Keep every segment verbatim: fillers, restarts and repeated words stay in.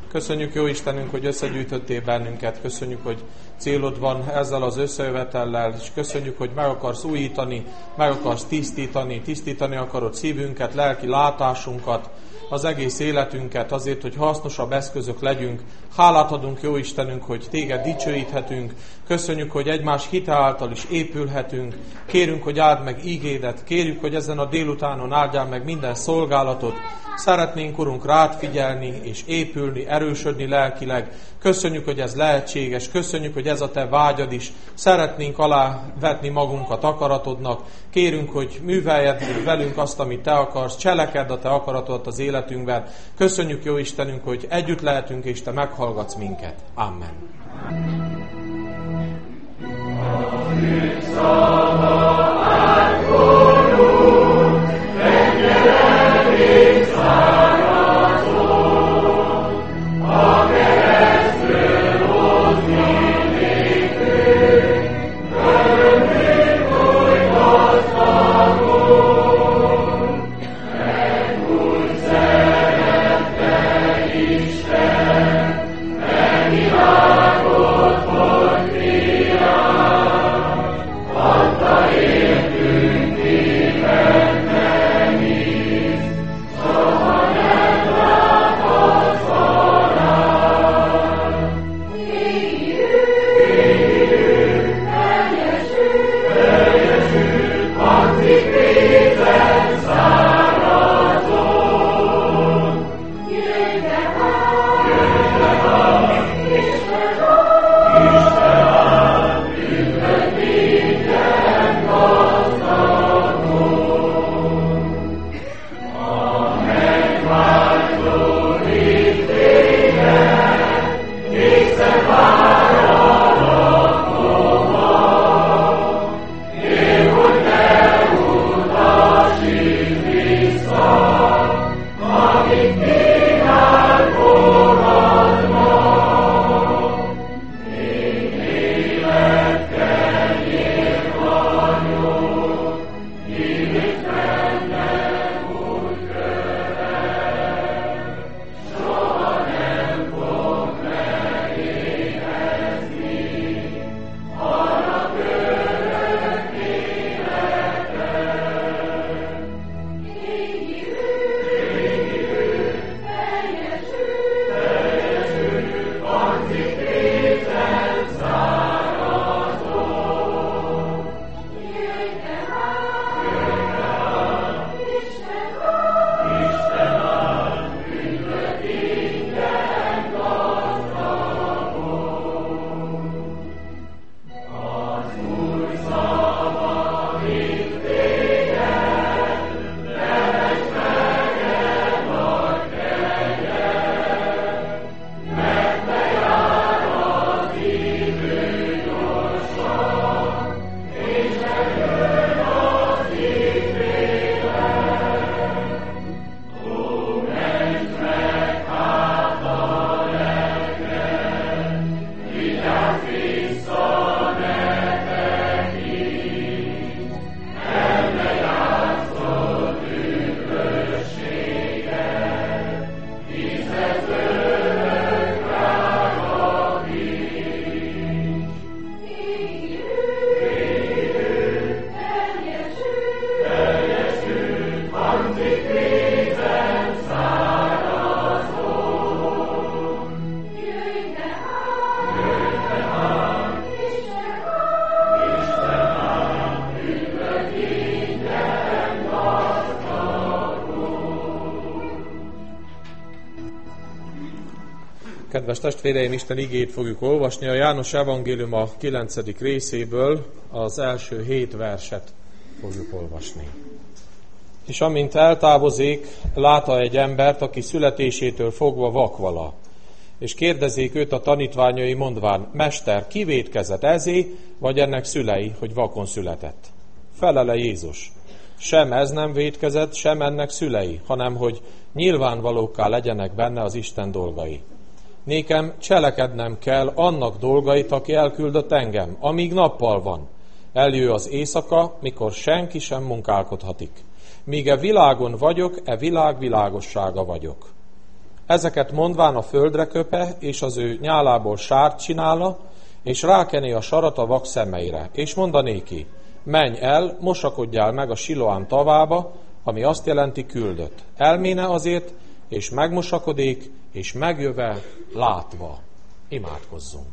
Köszönjük, jó Istenünk, hogy összegyűjtöttél bennünket, köszönjük, hogy célod van ezzel az összejövetellel, és köszönjük, hogy meg akarsz újítani, meg akarsz tisztítani, tisztítani akarod szívünket, lelki látásunkat, az egész életünket azért, hogy hasznosabb eszközök legyünk. Hálát adunk, jó Istenünk, hogy téged dicsőíthetünk. Köszönjük, hogy egymás hite által is épülhetünk. Kérünk, hogy áld meg ígédet. Kérjük, hogy ezen a délutánon áldjál meg minden szolgálatot. Szeretnénk, Urunk, rád figyelni és épülni, erősödni lelkileg. Köszönjük, hogy ez lehetséges. Köszönjük, hogy ez a te vágyad is. Szeretnénk alávetni magunkat akaratodnak. Kérünk, hogy műveljed velünk azt, amit te akarsz. Cselekedd a te akaratodat az életünkben. Köszönjük, jó Istenünk, hogy együtt lehetünk, és te meghallgatsz minket. Amen. Kedves testvéreim, Isten igét fogjuk olvasni. A János evangélium a kilencedik részéből az első hét verset fogjuk olvasni. És amint eltávozik, látta egy embert, aki születésétől fogva vakvala. És kérdezik őt a tanítványai mondván: Mester, ki vétkezett, ezé, vagy ennek szülei, hogy vakon született? Felele Jézus: sem ez nem vétkezett, sem ennek szülei, hanem hogy nyilvánvalókká legyenek benne az Isten dolgai. Nékem cselekednem kell annak dolgait, aki elküldött engem, amíg nappal van. Eljő az éjszaka, mikor senki sem munkálkodhatik. Míg e világon vagyok, e világ világossága vagyok. Ezeket mondván a földre köpe, és az ő nyálából sárt csinála, és rákené a sarat a vak szemeire, és mondanéki, menj el, mosakodjál meg a Siloám tavába, ami azt jelenti küldött. Elméne azért, és megmosakodik, és megjöve látva. Imádkozzunk.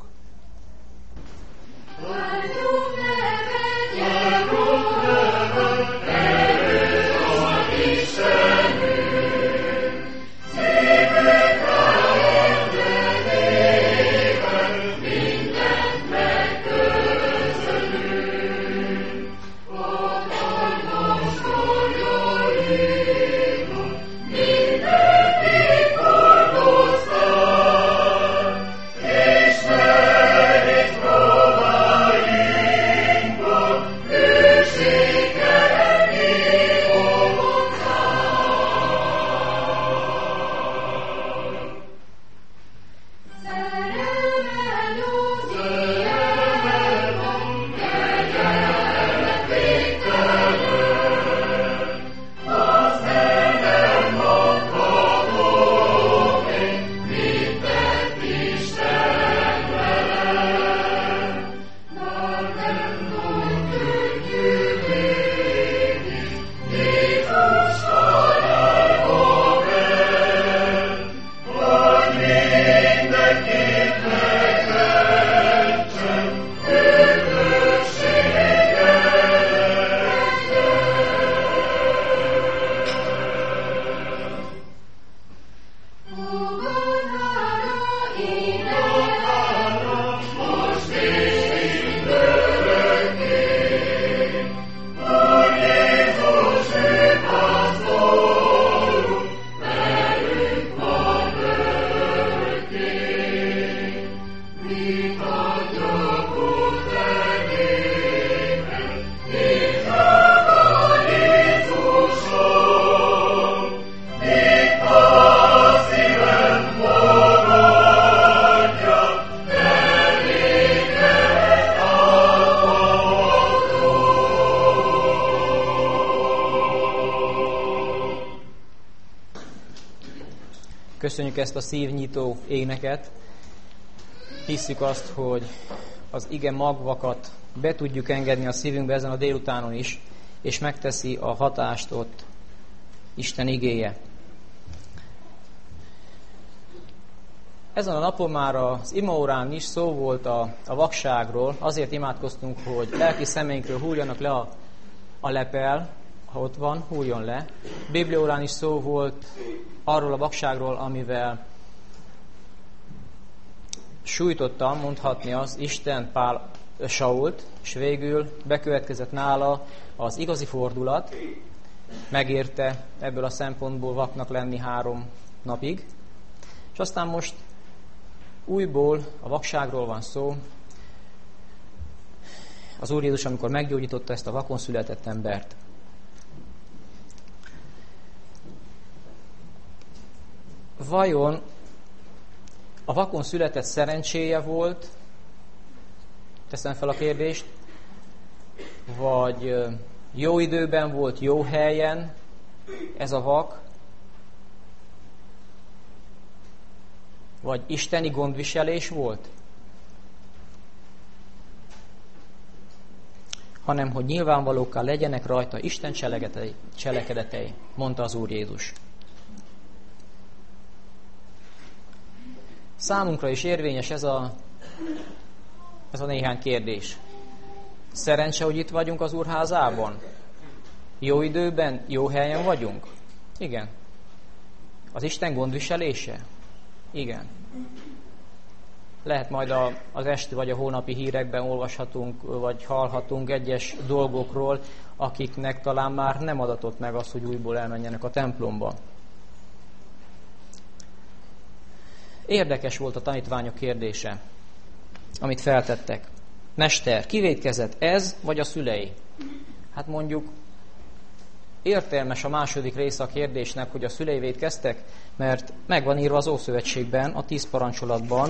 Köszönjük ezt a szívnyitó éneket. Hisszük azt, hogy az ige magvakat be tudjuk engedni a szívünkbe ezen a délutánon is, és megteszi a hatást ott Isten igéje. Ezen a napon már az imaórán is szó volt a, a vakságról, azért imádkoztunk, hogy lelki szemeinkről hulljanak le a, a lepel, ha ott van, hulljon le. Bibliaórán is szó volt arról a vakságról, amivel sújtottam, mondhatni az Isten Pál Sault, és végül bekövetkezett nála az igazi fordulat, megérte ebből a szempontból vaknak lenni három napig, és aztán most újból a vakságról van szó. Az Úr Jézus, amikor meggyógyította ezt a vakon született embert. Vajon a vakon született szerencséje volt, teszem fel a kérdést, vagy jó időben volt, jó helyen ez a vak, vagy isteni gondviselés volt, hanem hogy nyilvánvalókkal legyenek rajta Isten cselekedetei, mondta az Úr Jézus. Számunkra is érvényes ez a, ez a néhány kérdés. Szerencse, hogy itt vagyunk az Úrházában? Jó időben, jó helyen vagyunk? Igen. Az Isten gondviselése? Igen. Lehet majd a, az esti vagy a hónapi hírekben olvashatunk, vagy hallhatunk egyes dolgokról, akiknek talán már nem adatott meg az, hogy újból elmenjenek a templomba. Érdekes volt a tanítványok kérdése, amit feltettek. Mester, ki vétkezett, ez vagy a szülei? Hát mondjuk értelmes a második része a kérdésnek, hogy a szülei vétkeztek, mert meg van írva az Ószövetségben, a tíz parancsolatban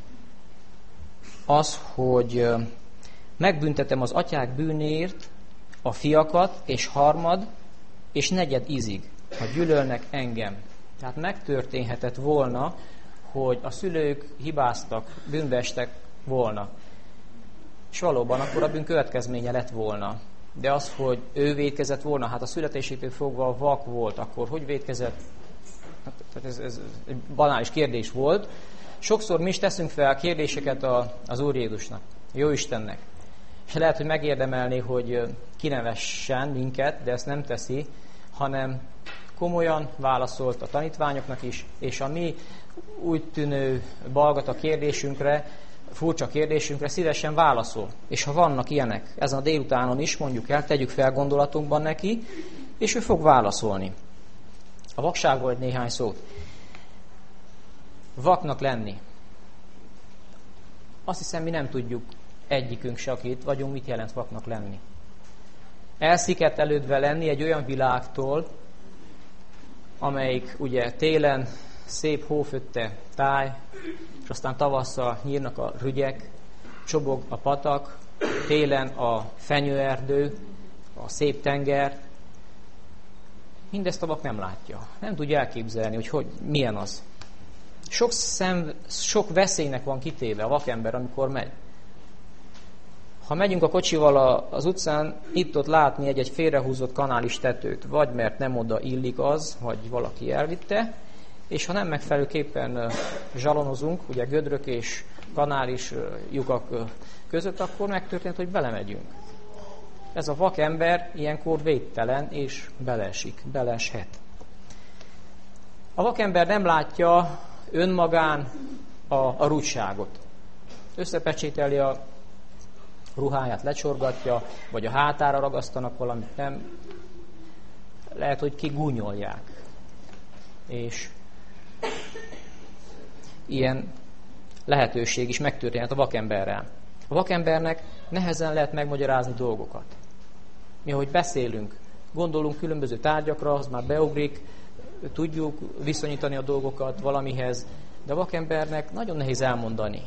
az, hogy megbüntetem az atyák bűnéért a fiakat, és harmad, és negyed ízig, ha gyűlölnek engem. Tehát megtörténhetett volna, hogy a szülők hibáztak, bűnbe estek volna. És valóban akkor a bűn következménye lett volna. De az, hogy ő vétkezett volna, hát a születésétől fogva vak volt, akkor hogy vétkezett? Hát ez, ez egy banális kérdés volt. Sokszor mi is teszünk fel kérdéseket a, az Úr Jézusnak, Jó Istennek. És lehet, hogy megérdemelné, hogy kinevessen minket, de ezt nem teszi, hanem komolyan válaszolt a tanítványoknak is, és a mi úgy tűnő balgata kérdésünkre, furcsa kérdésünkre szívesen válaszol. És ha vannak ilyenek, ezen a délutánon is, mondjuk el, tegyük fel gondolatunkban neki, és ő fog válaszolni. A vakságról egy néhány szót. Vaknak lenni. Azt hiszem, mi nem tudjuk egyikünk se, aki itt vagyunk, mit jelent vaknak lenni. Elszigetelődve lenni egy olyan világtól, amelyik ugye télen szép hófötte táj, és aztán tavasszal nyírnak a rügyek, csobog a patak, télen a fenyőerdő, a szép tenger. Mindezt a vak nem látja. Nem tudja elképzelni, hogy, hogy milyen az. Sok, szem, sok veszélynek van kitéve a vakember, amikor megy. Ha megyünk a kocsival az utcán, itt-ott látni egy-egy félrehúzott kanális tetőt, vagy mert nem oda illik az, vagy valaki elvitte, és ha nem megfelelőképpen zsalonozunk, ugye gödrök és kanális lyukak között, akkor megtörtént, hogy belemegyünk. Ez a vakember ilyenkor védtelen, és beleesik, beleeshet. A vakember nem látja önmagán a, a rúdságot. Összepecsételi a ruháját, lecsorgatja, vagy a hátára ragasztanak valamit, nem. Lehet, hogy kigúnyolják. És ilyen lehetőség is megtörténhet a vakemberrel. A vakembernek nehezen lehet megmagyarázni dolgokat. Mi, ahogy beszélünk, gondolunk különböző tárgyakra, az már beugrik, tudjuk viszonyítani a dolgokat valamihez, de a vakembernek nagyon nehéz elmondani.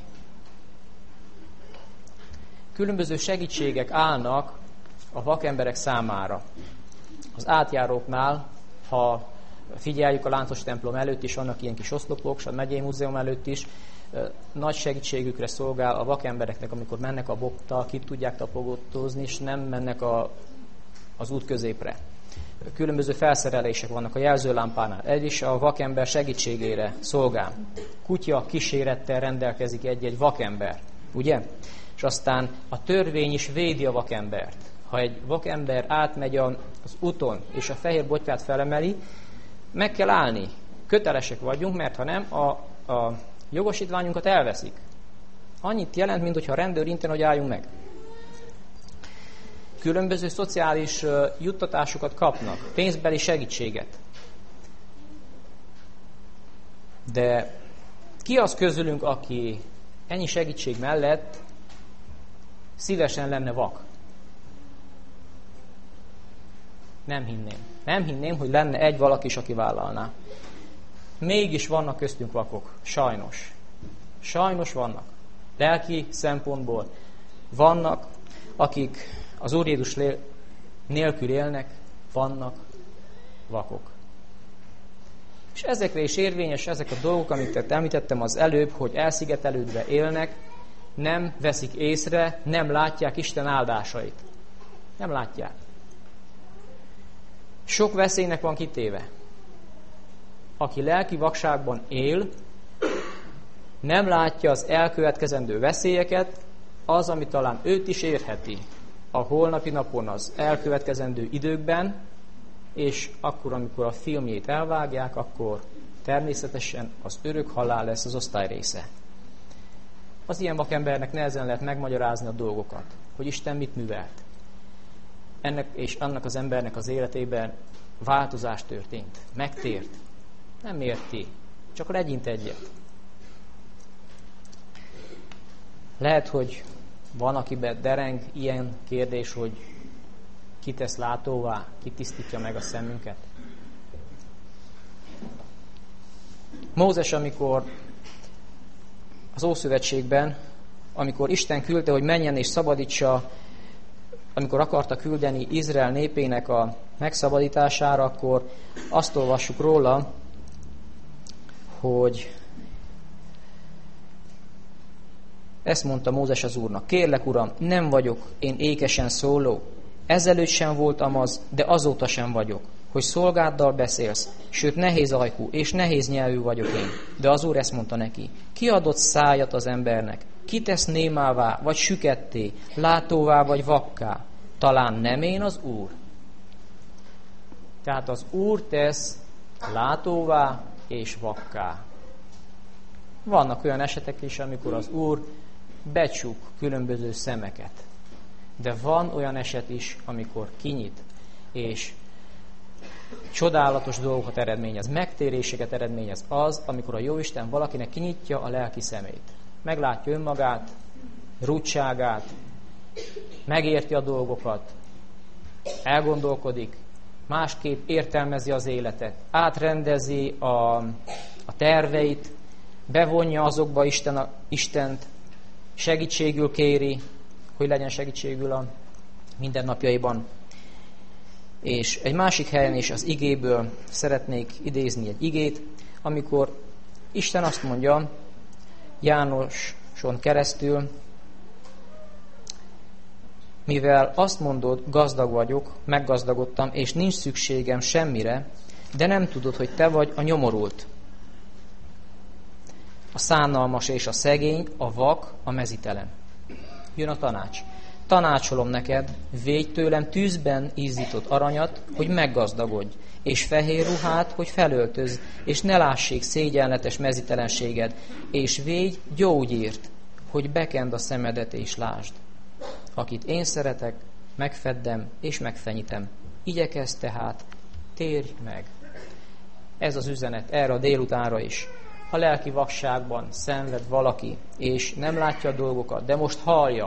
Különböző segítségek állnak a vakemberek számára. Az átjáróknál, ha figyeljük a láncos templom előtt is, vannak ilyen kis oszlopok, és a megyei múzeum előtt is, nagy segítségükre szolgál a vakembereknek, amikor mennek a boktal, ki tudják tapogatózni, és nem mennek a, az út középre. Különböző felszerelések vannak a jelzőlámpánál. Ez is a vakember segítségére szolgál. Kutya kísérettel rendelkezik egy-egy vakember, ugye? És aztán a törvény is védi a vakembert. Ha egy vakember átmegy az úton, és a fehér botját felemeli, meg kell állni. Kötelesek vagyunk, mert ha nem, a, a jogosítványunkat elveszik. Annyit jelent, mint hogyha a rendőr inten, hogy álljunk meg. Különböző szociális uh, juttatásokat kapnak, pénzbeli segítséget. De ki az közülünk, aki ennyi segítség mellett szívesen lenne vak? Nem hinném. Nem hinném, hogy lenne egy valaki is, aki vállalná. Mégis vannak köztünk vakok. Sajnos. Sajnos vannak. Lelki szempontból vannak, akik az Úr Jézus nélkül élnek, vannak vakok. És ezekre is érvényes ezek a dolgok, amit említettem az előbb, hogy elszigetelődve élnek, nem veszik észre, nem látják Isten áldásait. Nem látják. Sok veszélynek van kitéve. Aki lelki vakságban él, nem látja az elkövetkezendő veszélyeket, az, ami talán őt is érheti a holnapi napon, az elkövetkezendő időkben, és akkor, amikor a filmjét elvágják, akkor természetesen az örök halál lesz az osztály része. Az ilyen vakembernek nehezen lehet megmagyarázni a dolgokat, hogy Isten mit művelt. Ennek és annak az embernek az életében változás történt, megtért. Nem érti, csak legyint egyet. Lehet, hogy van, akiben dereng ilyen kérdés, hogy ki tesz látóvá, ki tisztítja meg a szemünket. Mózes, amikor az Ószövetségben, amikor Isten küldte, hogy menjen és szabadítsa, amikor akarta küldeni Izrael népének a megszabadítására, akkor azt olvassuk róla, hogy ezt mondta Mózes az Úrnak: kérlek, Uram, nem vagyok én ékesen szóló, ezelőtt sem voltam az, de azóta sem vagyok, hogy szolgáddal beszélsz, sőt nehéz ajkú és nehéz nyelvű vagyok én. De az Úr ezt mondta neki: ki adott szájat az embernek? Ki tesz némává, vagy süketté, látóvá, vagy vakká? Talán nem én az Úr? Tehát az Úr tesz látóvá és vakká. Vannak olyan esetek is, amikor az Úr becsuk különböző szemeket. De van olyan eset is, amikor kinyit, és csodálatos dolgokat eredményez, megtéréseket eredményez az, amikor a Jóisten valakinek kinyitja a lelki szemét. Meglátja önmagát, rúdságát, megérti a dolgokat, elgondolkodik, másképp értelmezi az életet, átrendezi a, a terveit, bevonja azokba Isten a, Istent, segítségül kéri, hogy legyen segítségül a mindennapjaiban. És egy másik helyen is az igéből szeretnék idézni egy igét, amikor Isten azt mondja Jánoson keresztül: mivel azt mondod, gazdag vagyok, meggazdagodtam, és nincs szükségem semmire, de nem tudod, hogy te vagy a nyomorult, a szánalmas és a szegény, a vak, a mezitelen. Jön a tanács. Tanácsolom neked, védj tőlem tűzben ízított aranyat, hogy meggazdagodj, és fehér ruhát, hogy felöltözz, és ne lássék szégyenletes mezitelenséged, és védj gyógyírt, hogy bekend a szemedet és lásd. Akit én szeretek, megfeddem és megfenyítem. Igyekezz tehát, térj meg. Ez az üzenet erre a délutánra is. Ha lelki vakságban szenved valaki, és nem látja a dolgokat, de most hallja,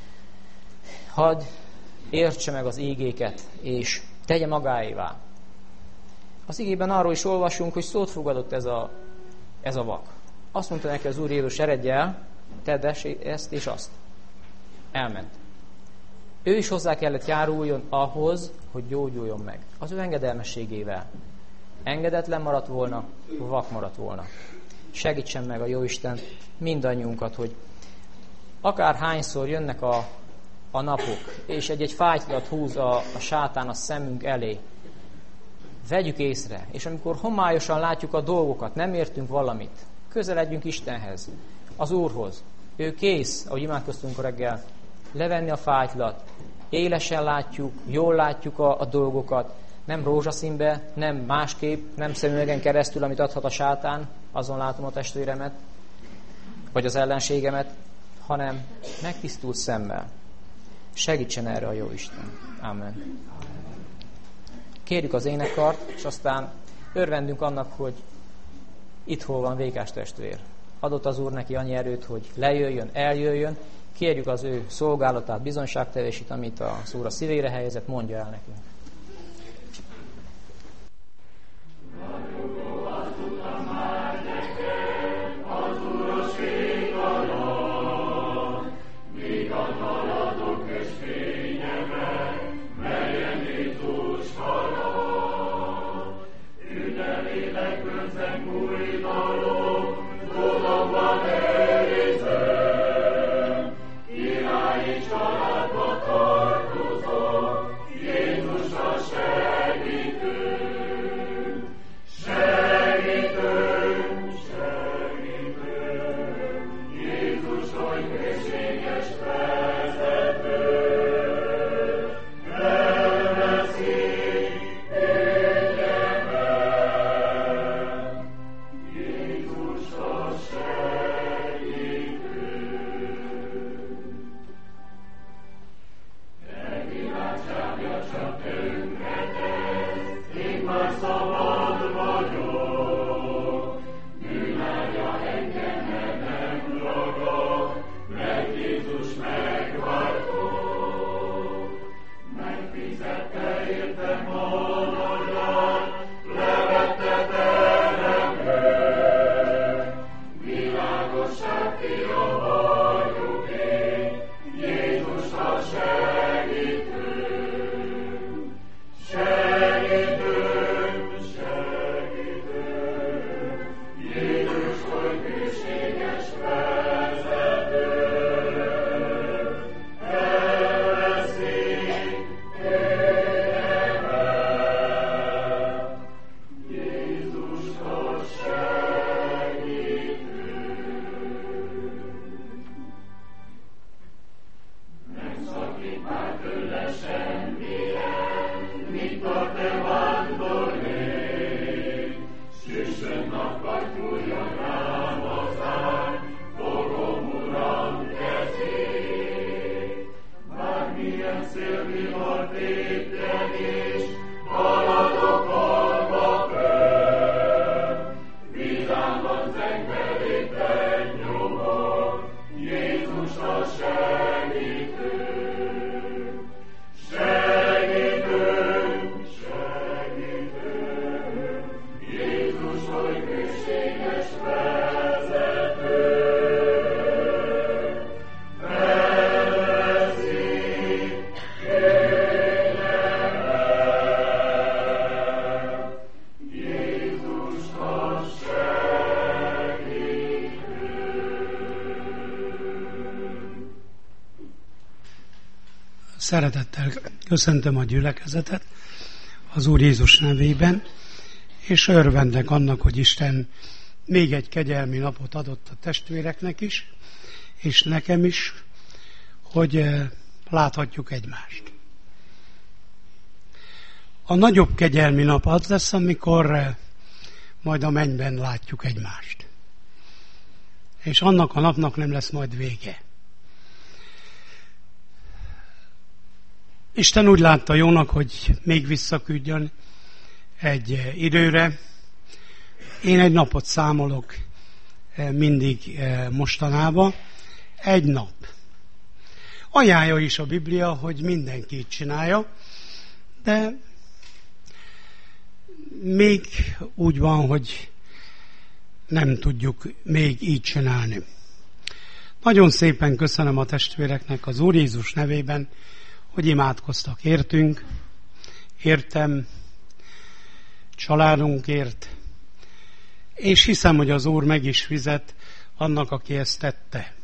hadd értse meg az ígéket, és tegye magáévá. Az igében arról is olvasunk, hogy szót fogadott ez a, ez a vak. Azt mondta neki az Úr Jézus: eredj el, tedd ezt és azt. Elment. Ő is hozzá kellett járuljon ahhoz, hogy gyógyuljon meg. Az ő engedelmességével. Engedetlen maradt volna, vak maradt volna. Segítsen meg a Jóisten mindannyiunkat, hogy akár hányszor jönnek a, a napok, és egy-egy fájtlat húz a, a sátán a szemünk elé, vegyük észre, és amikor homályosan látjuk a dolgokat, nem értünk valamit, közeledjünk Istenhez, az Úrhoz. Ő kész, ahogy imádkoztunk reggel, levenni a fájtlat, élesen látjuk, jól látjuk a, a dolgokat, nem rózsaszínbe, nem másképp, nem szemüvegen keresztül, amit adhat a sátán, azon látom a testvéremet, vagy az ellenségemet, hanem megtisztult szemmel. Segítsen erre a Jóisten. Amen. Kérjük az énekkart, és aztán örvendünk annak, hogy itt hol van Vékás testvér. Adott az Úr neki annyi erőt, hogy lejöjjön, eljöjjön. Kérjük az ő szolgálatát, bizonyságtevését, amit az Úr a szívére helyezett, mondja el nekünk. Segítünk, segítünk, Jézus Szeretettel köszöntöm a gyülekezetet az Úr Jézus nevében, és örvendek annak, hogy Isten még egy kegyelmi napot adott a testvéreknek is, és nekem is, hogy láthatjuk egymást. A nagyobb kegyelmi nap az lesz, amikor majd a mennyben látjuk egymást. És annak a napnak nem lesz majd vége. Isten úgy látta jónak, hogy még visszaküldjön egy időre. Én egy napot számolok mindig mostanában. Egy nap. Ajánlja is a Biblia, hogy mindenki így csinálja, de még úgy van, hogy nem tudjuk még így csinálni. Nagyon szépen köszönöm a testvéreknek az Úr Jézus nevében, hogy imádkoztak értünk, értem, családunkért, és hiszem, hogy az Úr meg is fizet annak, aki ezt tette.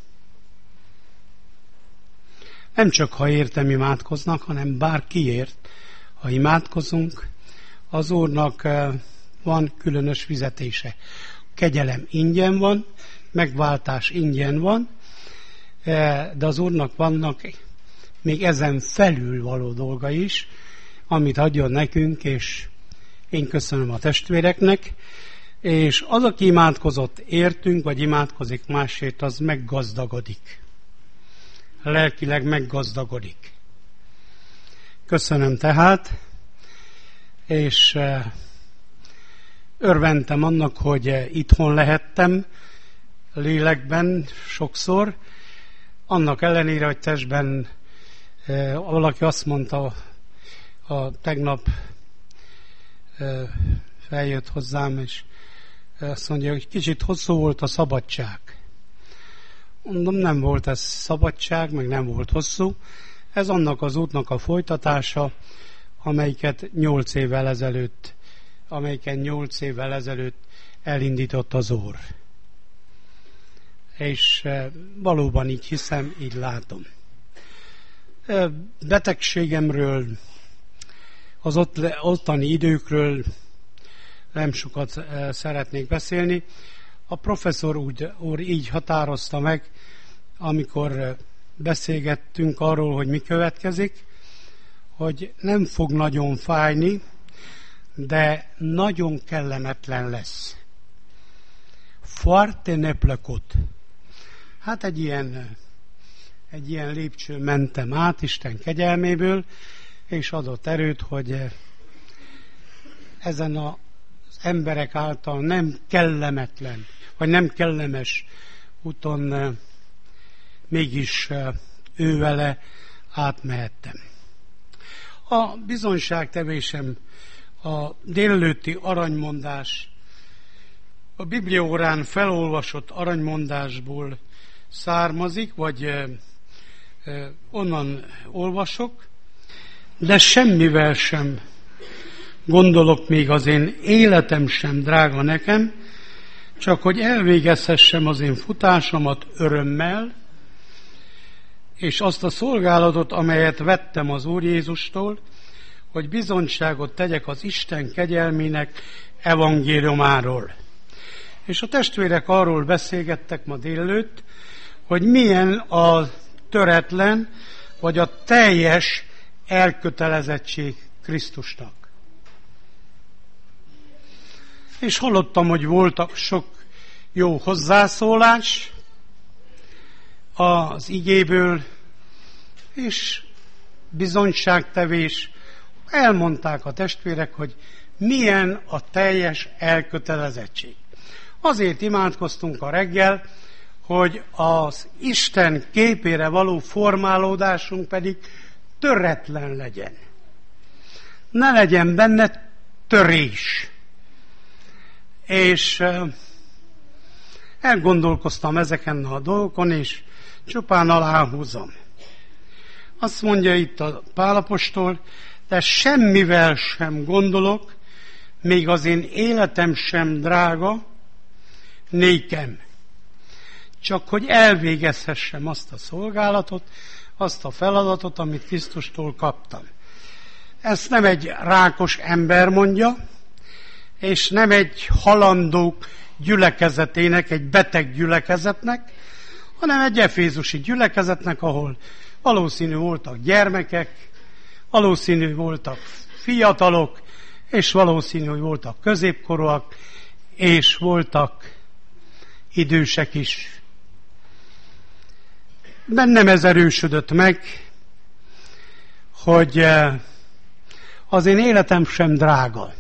Nem csak ha értem imádkoznak, hanem bárkiért, ha imádkozunk, az Úrnak van különös fizetése. Kegyelem ingyen van, megváltás ingyen van, de az Úrnak vannak még ezen felül való dolga is, amit adjon nekünk, és én köszönöm a testvéreknek, és az, aki imádkozott értünk, vagy imádkozik másért, az meggazdagodik. Lelkileg meggazdagodik. Köszönöm tehát, és örventem annak, hogy itthon lehettem lélekben sokszor, annak ellenére, hogy testben valaki azt mondta, a tegnap feljött hozzám, és azt mondja, hogy kicsit hosszú volt a szabadság. Mondom, nem volt ez szabadság, meg nem volt hosszú. Ez annak az útnak a folytatása, amelyiket nyolc évvel ezelőtt, amelyiken nyolc évvel ezelőtt elindított az Úr. És valóban így hiszem, így látom. Betegségemről, az ott, ottani időkről nem sokat szeretnék beszélni. A professzor úgy, úr így határozta meg, amikor beszélgettünk arról, hogy mi következik, hogy nem fog nagyon fájni, de nagyon kellemetlen lesz. Foarte neplăcut. Hát egy ilyen, egy ilyen lépcső mentem át Isten kegyelméből, és adott erőt, hogy ezen az emberek által nem kellemetlen, vagy nem kellemes úton mégis ővele átmehettem. A bizonyságtevésem a délelőtti aranymondás, a bibliaórán felolvasott aranymondásból származik, vagy eh, eh, onnan olvasok, de semmivel sem gondolok, még az én életem sem drága nekem, csak hogy elvégezhessem az én futásomat örömmel, és azt a szolgálatot, amelyet vettem az Úr Jézustól, hogy bizonyságot tegyek az Isten kegyelmének evangéliumáról. És a testvérek arról beszélgettek ma délelőtt, hogy milyen a töretlen, vagy a teljes elkötelezettség Krisztusnak. És hallottam, hogy voltak sok jó hozzászólás az igéből, és bizonyságtevés. Elmondták a testvérek, hogy milyen a teljes elkötelezettség. Azért imádkoztunk a reggel, hogy az Isten képére való formálódásunk pedig töretlen legyen. Ne legyen benne törés. És elgondolkoztam ezeken a dolgokon, és csupán aláhúzom. Azt mondja itt a Pál apostol, de semmivel sem gondolok, még az én életem sem drága nékem. Csak hogy elvégezhessem azt a szolgálatot, azt a feladatot, amit Krisztustól kaptam. Ezt nem egy rákos ember mondja, és nem egy halandó gyülekezetének, egy beteg gyülekezetnek, hanem egy efézusi gyülekezetnek, ahol valószínű voltak gyermekek, valószínű voltak fiatalok, és valószínű, hogy voltak középkorúak, és voltak idősek is. Bennem ez erősödött meg, hogy az én életem sem drága.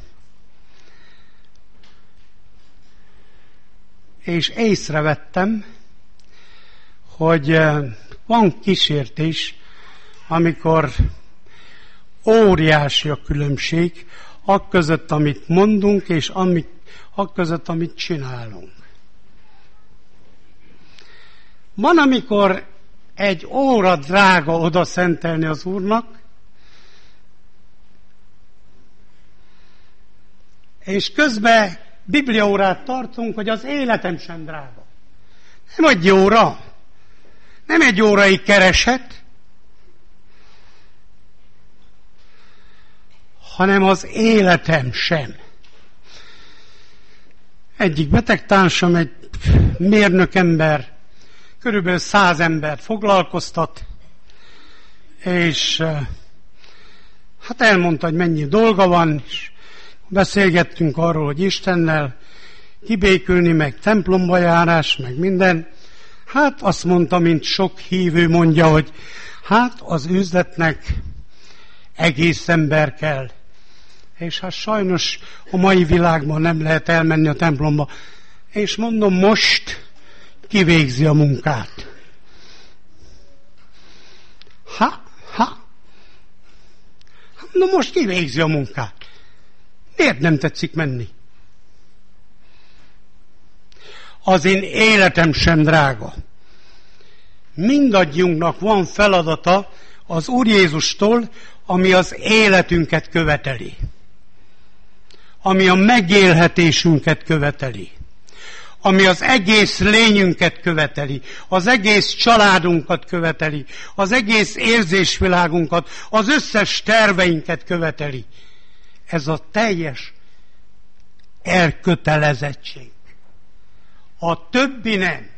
És észrevettem, hogy van kísértés, amikor óriási a különbség akközött, amit mondunk, és amit, akközött, amit csinálunk. Van, amikor egy óra drága oda szentelni az Úrnak, és közben bibliaórát tartunk, hogy az életem sem drága. Nem egy óra, nem egy órai kereset, hanem az életem sem. Egyik betegtársam, egy mérnök ember, körülbelül száz embert foglalkoztat, és hát elmondta, hogy mennyi dolga van, és beszélgettünk arról, hogy Istennel kibékülni, meg templomba járás, meg minden. Hát azt mondta, mint sok hívő mondja, hogy hát az üzletnek egész ember kell. És hát sajnos a mai világban nem lehet elmenni a templomba. És mondom, most kivégzi a munkát. Ha, ha. No most kivégzi a munkát. Miért nem tetszik menni? Az én életem sem drága. Mindannyiunknak van feladata az Úr Jézustól, ami az életünket követeli. Ami a megélhetésünket követeli. Ami az egész lényünket követeli, az egész családunkat követeli, az egész érzésvilágunkat, az összes terveinket követeli. Ez a teljes elkötelezettség. A többi nem.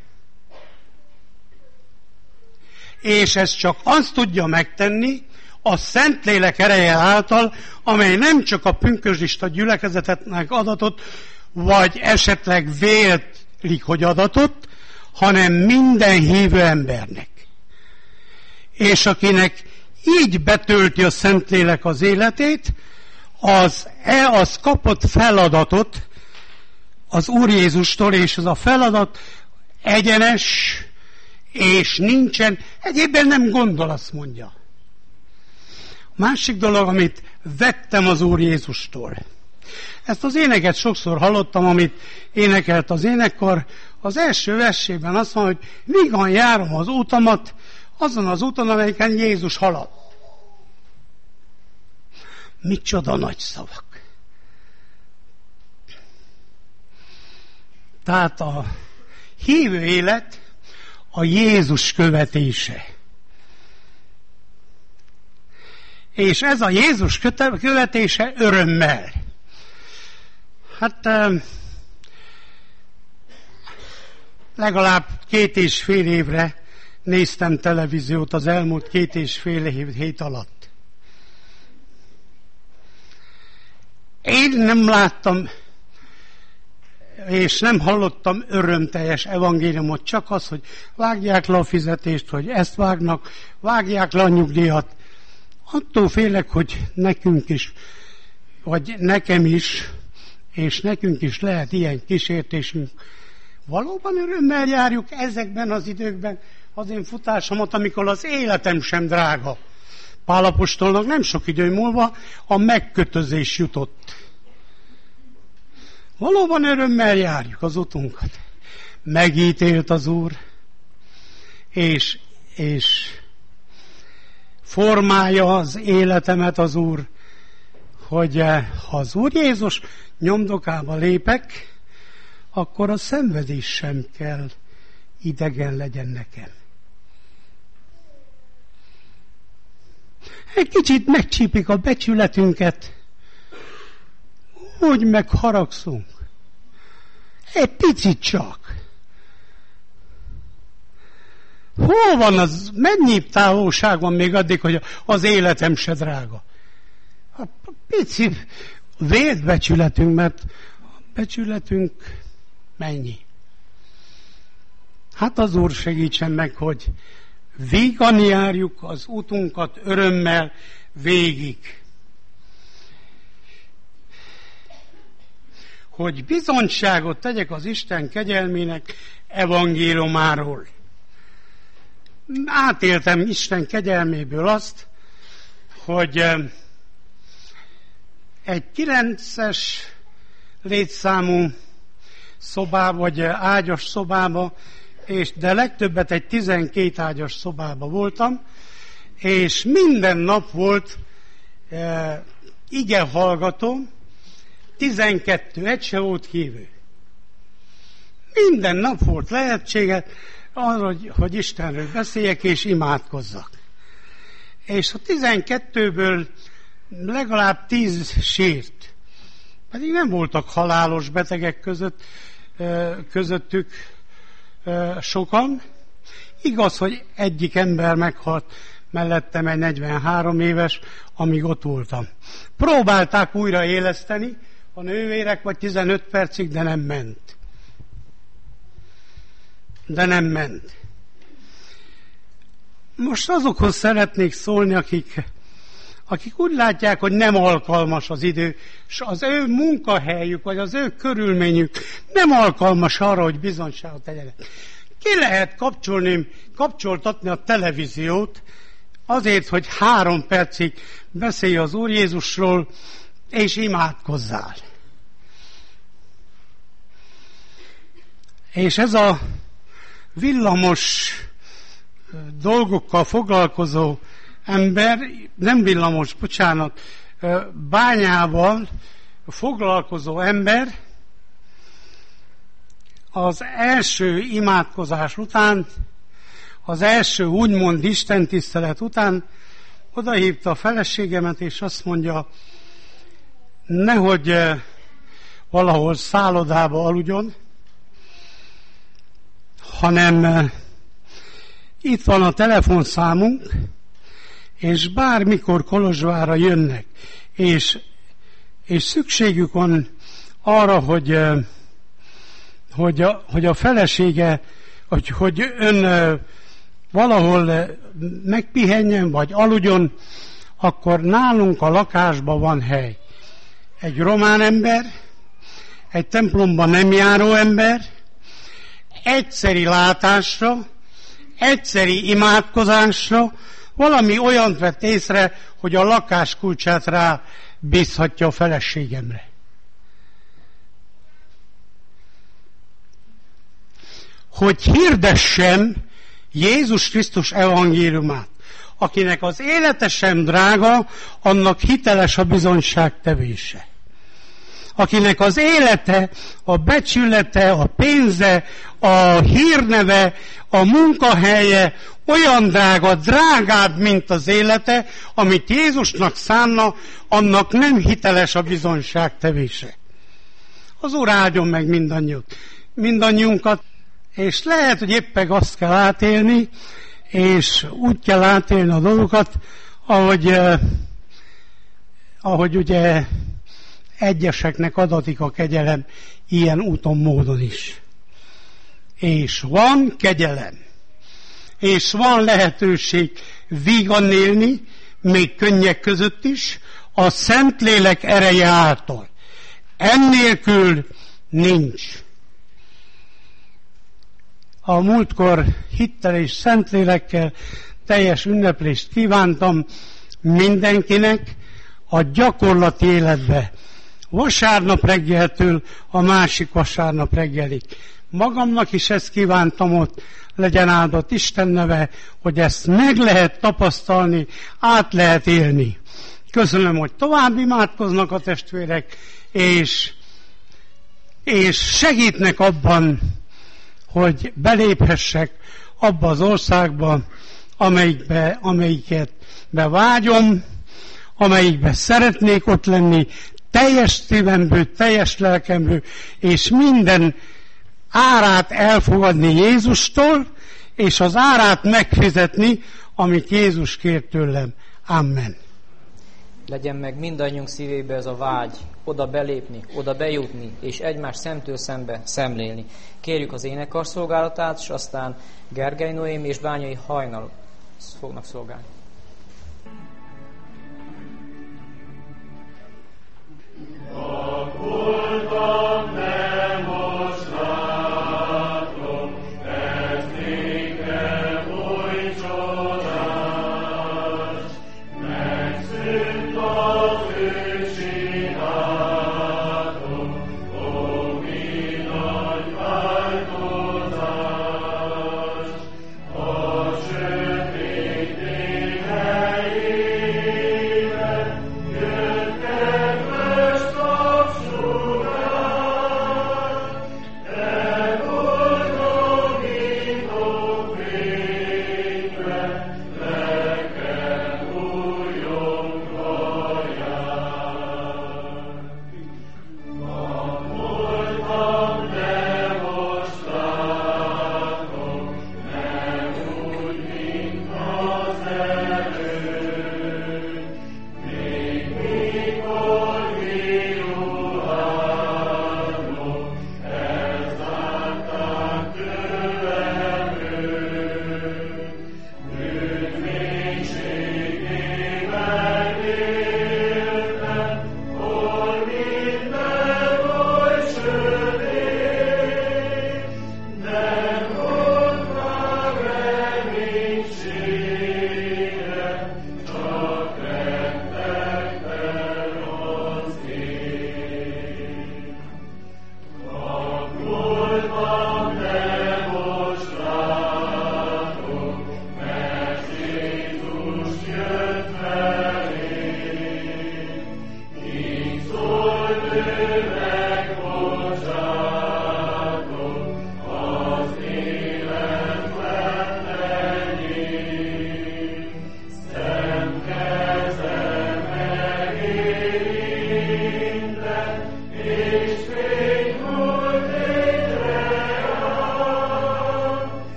És ez csak azt tudja megtenni, a Szentlélek ereje által, amely nem csak a pünkösdista gyülekezetnek adatot, vagy esetleg vélik, hogy adatot, hanem minden hívő embernek. És akinek így betölti a Szentlélek az életét, az, e, az kapott feladatot az Úr Jézustól, és ez a feladat egyenes, és nincsen, egyébben nem gondol, azt mondja. A másik dolog, amit vettem az Úr Jézustól. Ezt az éneket sokszor hallottam, amit énekelt az énekkar. Az első versében azt mondja, hogy vígan járom az útamat, azon az úton, amelyiken Jézus halad. Micsoda nagy szavak. Tehát a hívő élet a Jézus követése. És ez a Jézus követése örömmel. Hát legalább két és fél évre néztem televíziót az elmúlt két és fél hét alatt. Én nem láttam és nem hallottam örömteljes evangéliumot, csak az, hogy vágják le a fizetést, hogy ezt vágnak, vágják le a nyugdíjat. Attól félek, hogy nekünk is, vagy nekem is, és nekünk is lehet ilyen kísértésünk. Valóban örömmel járjuk ezekben az időkben az én futásomat, amikor az életem sem drága. Pál apostolnak nem sok idő múlva a megkötözés jutott. Valóban örömmel járjuk az utunkat. Megítélt az Úr, és, és formálja az életemet az Úr, hogy ha az Úr Jézus nyomdokába lépek, akkor a szenvedés sem kell idegen legyen nekem. Egy kicsit megcsípik a becsületünket, úgy megharagszunk. Egy picit csak. Hol van az, mennyi távolság van még addig, hogy az életem se drága? A pici vélt becsületünk, mert a becsületünk mennyi? Hát az Úr segítsen meg, hogy vígan járjuk az utunkat örömmel végig. Hogy bizonyságot tegyek az Isten kegyelmének evangéliumáról. Átéltem Isten kegyelméből azt, hogy egy kilences létszámú szobába, vagy ágyas szobába, és de legtöbbet egy tizenkét ágyas szobába voltam, és minden nap volt e, ige hallgató, tizenkettő, egy se volt hívő. Minden nap volt lehetsége arra, hogy, hogy Istenről beszéljek és imádkozzak. És a tizenkettőből legalább tíz sírt. Pedig nem voltak halálos betegek között, közöttük sokan. Igaz, hogy egyik ember meghalt mellettem, egy negyvenhárom éves, amíg ott voltam. Próbálták újra éleszteni a nővérek, vagy tizenöt percig, de nem ment. De nem ment. Most azokhoz szeretnék szólni, akik, akik úgy látják, hogy nem alkalmas az idő, és az ő munkahelyük, vagy az ő körülményük nem alkalmas arra, hogy bizonyságot tegyenek. Ki lehet kapcsolni, kapcsoltatni a televíziót azért, hogy három percig beszélj az Úr Jézusról, és imádkozzál. És ez a villamos dolgokkal foglalkozó ember, nem villamos, bocsánat, bányával foglalkozó ember az első imádkozás után, az első úgymond istentisztelet után odahívta a feleségemet, és azt mondja, nehogy valahol szállodába aludjon, hanem itt van a telefonszámunk, és bármikor Kolozsvárra jönnek, és, és szükségük van arra, hogy, hogy, a, hogy a felesége, hogy, hogy ön valahol megpihenjen, vagy aludjon, akkor nálunk a lakásban van hely. Egy román ember, egy templomban nem járó ember, egyszeri látásra, egyszeri imádkozásra, valami olyant vett észre, hogy a lakás kulcsát rá bízhatja a feleségemre. Hogy hirdessem Jézus Krisztus evangéliumát. Akinek az élete sem drága, annak hiteles a bizonyság tevése. akinek az élete, a becsülete, a pénze, a hírneve, a munkahelye olyan drága, drágább, mint az élete, amit Jézusnak szánna, annak nem hiteles a bizonyságtevése. Az Úr áldjon meg mindannyiuk, mindannyiunkat, és lehet, hogy éppen azt kell átélni, és úgy kell átélni a dolgokat, ahogy, eh, ahogy ugye egyeseknek adatik a kegyelem ilyen úton, módon is. És van kegyelem, és van lehetőség vígan élni, még könnyek között is, a Szentlélek ereje által. Ennélkül nincs. A múltkor hittel és Szentlélekkel teljes ünneplést kívántam mindenkinek a gyakorlati életbe. Vasárnap reggeltől a másik vasárnap reggelig. Magamnak is ezt kívántam ott, legyen áldott Isten neve, hogy ezt meg lehet tapasztalni, át lehet élni. Köszönöm, hogy tovább imádkoznak a testvérek, és, és segítnek abban, hogy beléphessek abba az országba, amelyikbe, amelyiket bevágyom, amelyikbe szeretnék ott lenni, teljes szívemből, teljes lelkemből, és minden árát elfogadni Jézustól, és az árát megfizetni, amit Jézus kért tőlem. Amen. Legyen meg mindannyiunk szívébe ez a vágy, oda belépni, oda bejutni, és egymás szemtől szembe szemlélni. Kérjük az énekkarszolgálatát, és aztán Gergely Noémi és Bányai Hajnal fognak szolgálni. Voltam, nem most látom, ez nékem oly csodás, megszűnt az ősi hátom, ó, mi nagy változás, a sötétég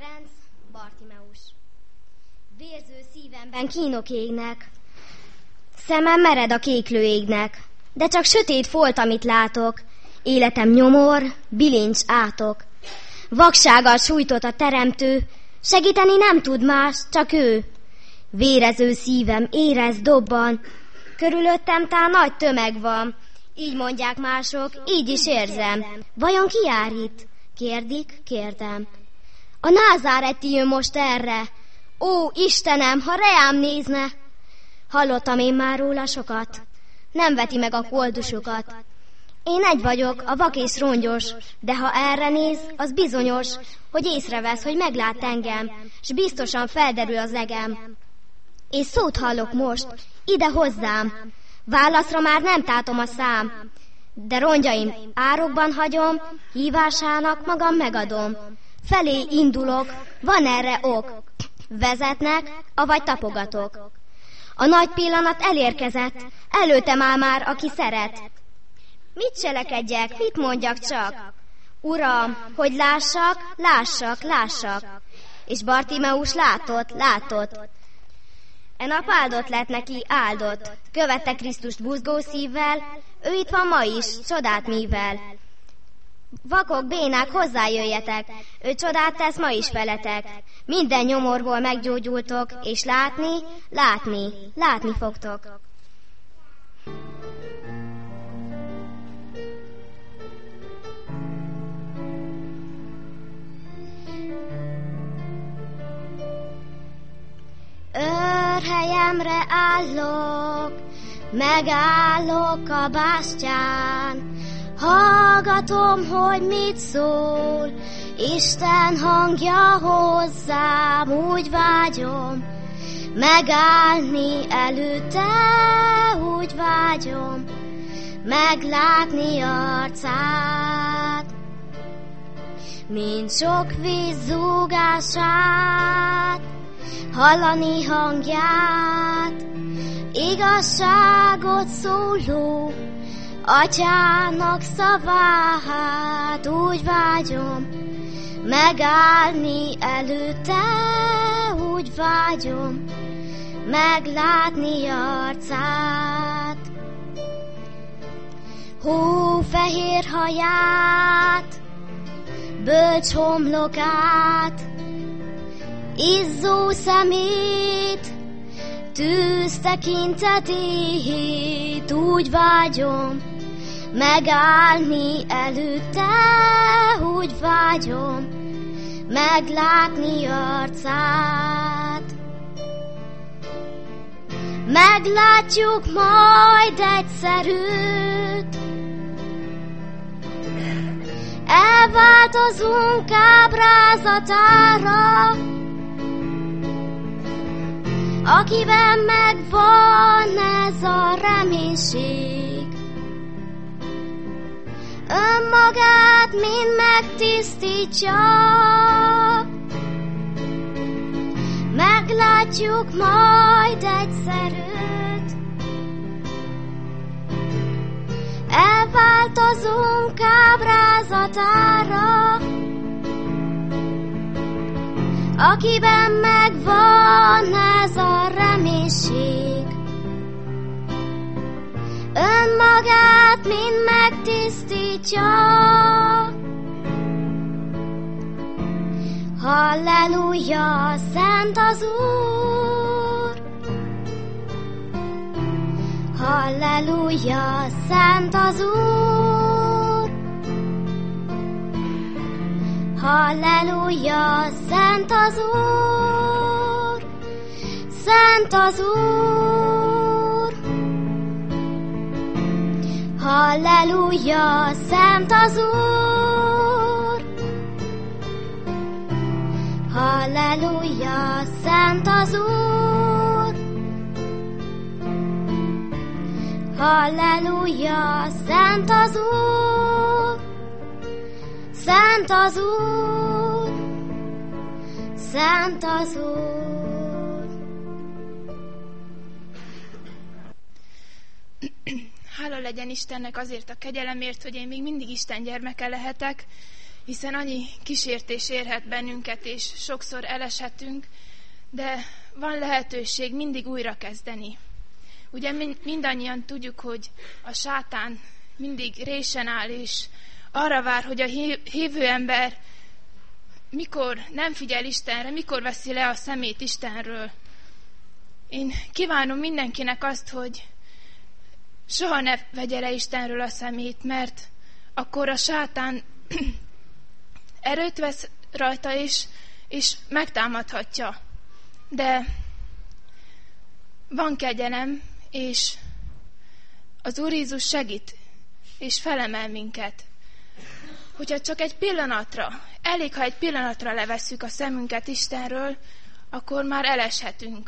Ferenc, Bartimeus. Vérző szívemben kínok égnek, szemem mered a kéklő égnek, de csak sötét folt, amit látok, életem nyomor, bilincs átok. Vaksággal sújtott a teremtő, segíteni nem tud más, csak ő. Vérező szívem érez dobban, körülöttem tán nagy tömeg van. Így mondják mások, így is érzem. Vajon ki jár itt? Kérdik, kérdem. A názáreti jön most erre. Ó, Istenem, ha reám nézne! Hallottam én már róla sokat, nem veti meg a koldusokat. Én egy vagyok, a vak és rongyos, de ha erre néz, az bizonyos, hogy észrevesz, hogy meglát engem, s biztosan felderül az egem. És szót hallok most, ide hozzám, válaszra már nem tátom a szám, de rongyaim árokban hagyom, hívásának magam megadom. Felé indulok, van erre ok, vezetnek, avagy tapogatok. A nagy pillanat elérkezett, előttem áll már, aki szeret. Mit cselekedjek, mit mondjak csak? Uram, hogy lássak, lássak, lássak. És Bartimeus látott, látott. E nap áldott lett neki, áldott. Követte Krisztust buzgó szívvel, ő itt van ma is, csodát mivel. Vakok, bénák, hozzájöjjetek, ő csodát tesz ma is veletek. Minden nyomorból meggyógyultok, és látni, látni, látni fogtok. Őrhelyemre állok, megállok a bástyán, hallgatom, hogy mit szól, Isten hangja hozzám, úgy vágyom, megállni előtte, úgy vágyom, meglátni arcát, mint sok víz zúgását, hallani hangját, igazságot szóló Atyának szavát, úgy vágyom, megállni előtte, úgy vágyom, meglátni arcát. Hófehér haját, bölcs homlokát, izzó szemét, tűz tekintetét, úgy vágyom, megállni előtte, úgy vágyom, meglátni arcát. Meglátjuk majd egyszerűt, elváltozunk ábrázatára, akiben megvan ez a reménység. Önmagát mind megtisztítja, meglátjuk majd egyszerűt, elváltozunk ábrázatára, akiben megvan ez a reménység. Önmagát mind megtisztítja. Halleluja, szent az Úr! Halleluja, szent az Úr! Halleluja, szent az Úr! Szent az Úr! Halleluja, szent az Úr! Halleluja, szent az Úr! Halleluja, szent az Úr! Szent az Úr! Szent az Úr! Hála legyen Istennek azért a kegyelemért, hogy én még mindig Isten gyermeke lehetek, hiszen annyi kísértés érhet bennünket, és sokszor eleshetünk, de van lehetőség mindig újra kezdeni. Ugye mindannyian tudjuk, hogy a sátán mindig résen áll, és arra vár, hogy a hívő ember mikor nem figyel Istenre, mikor veszi le a szemét Istenről. Én kívánom mindenkinek azt, hogy soha ne vegye le Istenről a szemét, mert akkor a sátán erőt vesz rajta, és, és megtámadhatja. De van kegyelem, és az Úr Jézus segít, és felemel minket. Hogyha csak egy pillanatra, elég, ha egy pillanatra levesszük a szemünket Istenről, akkor már eleshetünk.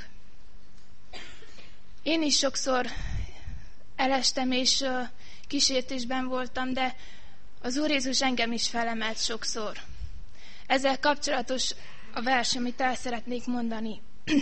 Én is sokszor elestem, és kísértésben voltam, de az Úr Jézus engem is felemelt sokszor. Ezzel kapcsolatos a vers, amit el szeretnék mondani.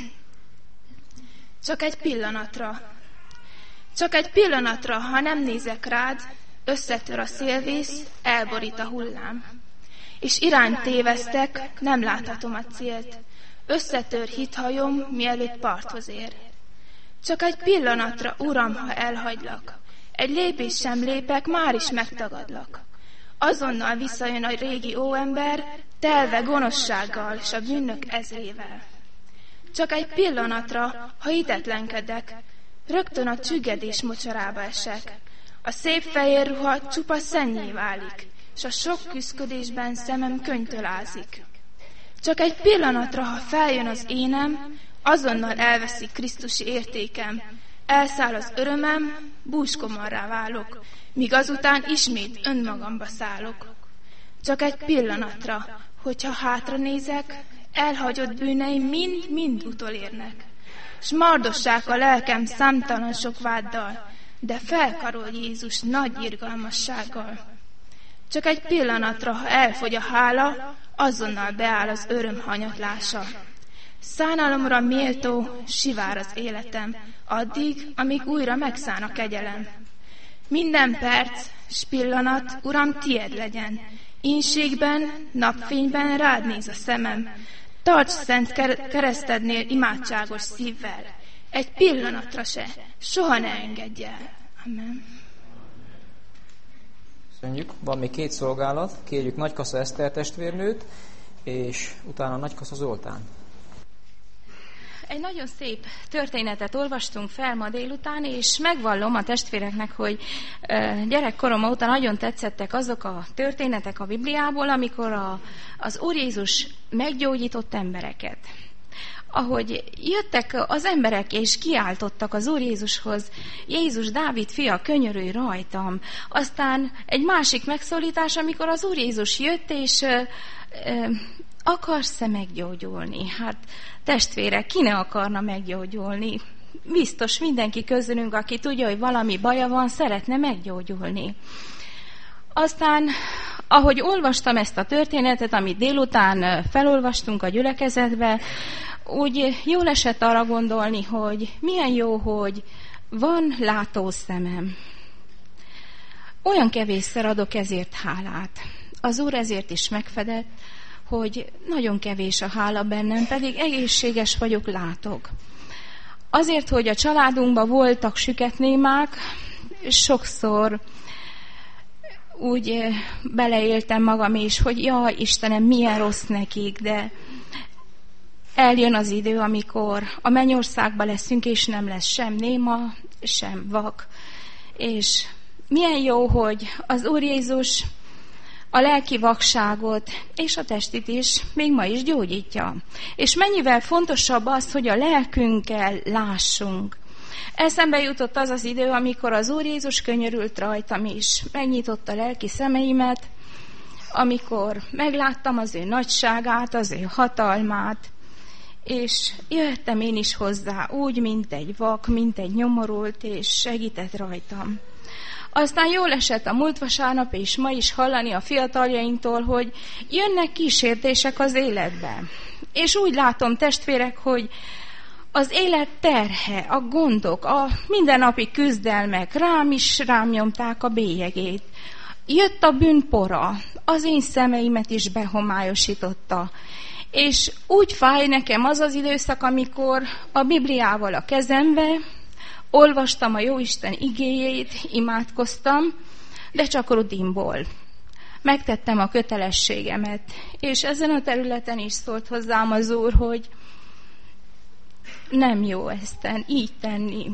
Csak egy pillanatra. Csak egy pillanatra, ha nem nézek rád, összetör a szélvész, elborít a hullám. És irányt tévesztek, nem láthatom a célt. Összetör hithajom, mielőtt parthoz ér. Csak egy pillanatra, Uram, ha elhagylak. Egy lépés sem lépek, már is megtagadlak. Azonnal visszajön a régi óember, telve gonoszsággal, s a bűnök ezrével. Csak egy pillanatra, ha hitetlenkedek, rögtön a csüggedés mocsarába esek. A szép fehér ruha csupa szennyé válik, s a sok küszködésben szemem könyvtől ázik. Csak egy pillanatra, ha feljön az énem, azonnal elveszik Krisztusi értékem. Elszáll az örömem, búskomarrá válok, míg azután ismét önmagamba szállok. Csak egy pillanatra, hogyha hátra nézek, elhagyott bűneim mind-mind utolérnek. S mardossák a lelkem számtalan sok váddal, de felkarol Jézus nagy irgalmassággal. Csak egy pillanatra, ha elfogy a hála, azonnal beáll az öröm hanyatlása. Szánalomra méltó, sivár az életem, addig, amíg újra megszán a kegyelem. Minden perc, s pillanat, Uram, tied legyen. Ínségben, napfényben rád néz a szemem. Tarts szent keresztednél imádságos szívvel. Egy pillanatra se, soha ne engedj el. Amen. Köszönjük. Van még két szolgálat. Kérjük Nagykassa Eszter testvérnőt, és utána Nagykassa Zoltán. Egy nagyon szép történetet olvastunk fel ma délután, és megvallom a testvéreknek, hogy gyerekkorom óta nagyon tetszettek azok a történetek a Bibliából, amikor a, az Úr Jézus meggyógyított embereket. Ahogy jöttek az emberek és kiáltottak az Úr Jézushoz, Jézus, Dávid fia, könyörülj rajtam. Aztán egy másik megszólítás, amikor az Úr Jézus jött, és ö, ö, akarsz-e meggyógyulni? Hát testvérek, ki ne akarna meggyógyulni? Biztos mindenki közülünk, aki tudja, hogy valami baja van, szeretne meggyógyulni. Aztán, ahogy olvastam ezt a történetet, amit délután felolvastunk a gyülekezetbe, úgy jól esett arra gondolni, hogy milyen jó, hogy van látószemem. Olyan kevésszer adok ezért hálát. Az Úr ezért is megfedett, hogy nagyon kevés a hála bennem, pedig egészséges vagyok, látok. Azért, hogy a családunkban voltak süketnémák, sokszor úgy beleéltem magam is, hogy jaj, Istenem, milyen rossz nekik, de eljön az idő, amikor a mennyországban leszünk, és nem lesz sem néma, sem vak. És milyen jó, hogy az Úr Jézus a lelki vakságot és a testit is még ma is gyógyítja. És mennyivel fontosabb az, hogy a lelkünkkel lássunk. Eszembe jutott az az idő, amikor az Úr Jézus könyörült rajtam is, megnyitotta a lelki szemeimet, amikor megláttam az ő nagyságát, az ő hatalmát, és jöttem én is hozzá, úgy, mint egy vak, mint egy nyomorult, és segített rajtam. Aztán jól esett a múlt vasárnap, és ma is hallani a fiataljainktól, hogy jönnek kísértések az életbe. És úgy látom, testvérek, hogy az élet terhe, a gondok, a mindennapi küzdelmek rám is rám nyomták a bélyegét. jött a bűnpora, az én szemeimet is behomályosította. És úgy fáj nekem az az időszak, amikor a Bibliával a kezembe, olvastam a Jóisten igéjét, imádkoztam, de csak rutinból. Megtettem a kötelességemet, és ezen a területen is szólt hozzám az Úr, hogy nem jó ezt így tenni.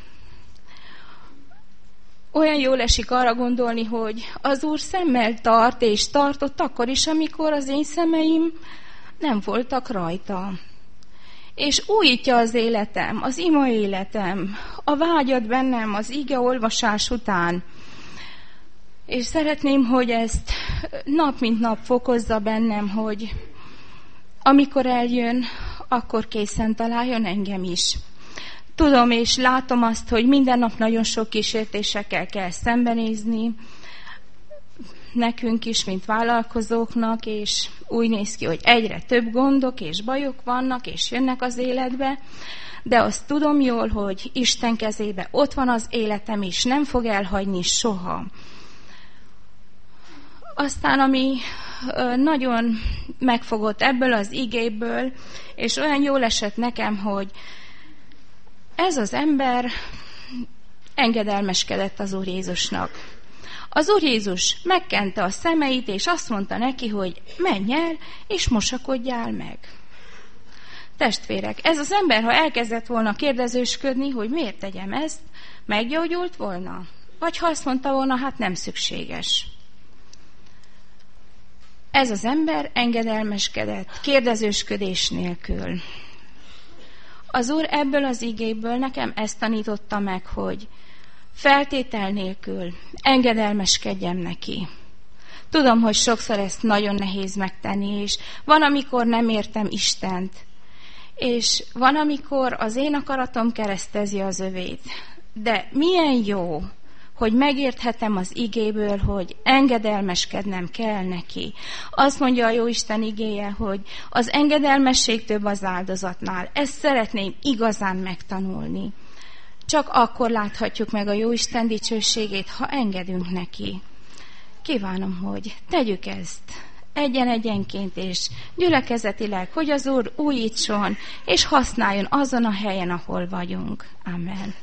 Olyan jól esik arra gondolni, hogy az Úr szemmel tart, és tartott akkor is, amikor az én szemeim nem voltak rajta. És újítja az életem, az ima életem, a vágyat bennem az ige olvasás után. És szeretném, hogy ezt nap mint nap fokozza bennem, hogy amikor eljön, akkor készen találjon engem is. Tudom és látom azt, hogy minden nap nagyon sok kísértésekkel kell szembenézni, nekünk is, mint vállalkozóknak, és úgy néz ki, hogy egyre több gondok és bajok vannak, és jönnek az életbe, de azt tudom jól, hogy Isten kezébe ott van az életem, és nem fog elhagyni soha. Aztán, ami nagyon megfogott ebből az igéből, és olyan jól esett nekem, hogy ez az ember engedelmeskedett az Úr Jézusnak. Az Úr Jézus megkente a szemeit, és azt mondta neki, hogy menj el, és mosakodjál meg. Testvérek, ez az ember, ha elkezdett volna kérdezősködni, hogy miért tegyem ezt, meggyógyult volna? Vagy ha azt mondta volna, hát nem szükséges. Ez az ember engedelmeskedett, kérdezősködés nélkül. Az Úr ebből az igéből nekem ezt tanította meg, hogy feltétel nélkül engedelmeskedjem neki. Tudom, hogy sokszor ezt nagyon nehéz megtenni, és van, amikor nem értem Istent, és van, amikor az én akaratom keresztezi az övét. De milyen jó, hogy megérthetem az igéből, hogy engedelmeskednem kell neki. Azt mondja a Jóisten igéje, hogy az engedelmesség több az áldozatnál. Ezt szeretném igazán megtanulni. Csak akkor láthatjuk meg a Jóisten dicsőségét, ha engedünk neki. Kívánom, hogy tegyük ezt egyen-egyenként és gyülekezetileg, hogy az Úr újítson és használjon azon a helyen, ahol vagyunk. Amen.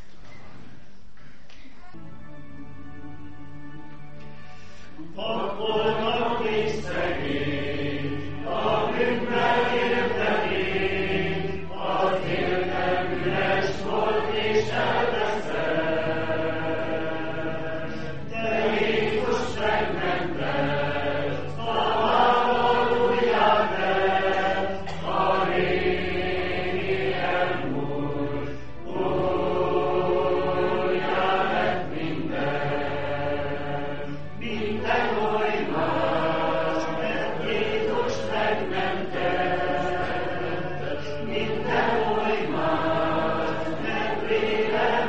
Pakolnak és szegény, a bűnben értenék, az éltem üres volt és elveszett. De Jézus megmentett, szavával újjá tett, a régi elmúlt, újjá lett minden. Minden oly más, mert Jézus megmentett. Minden oly más, mert vére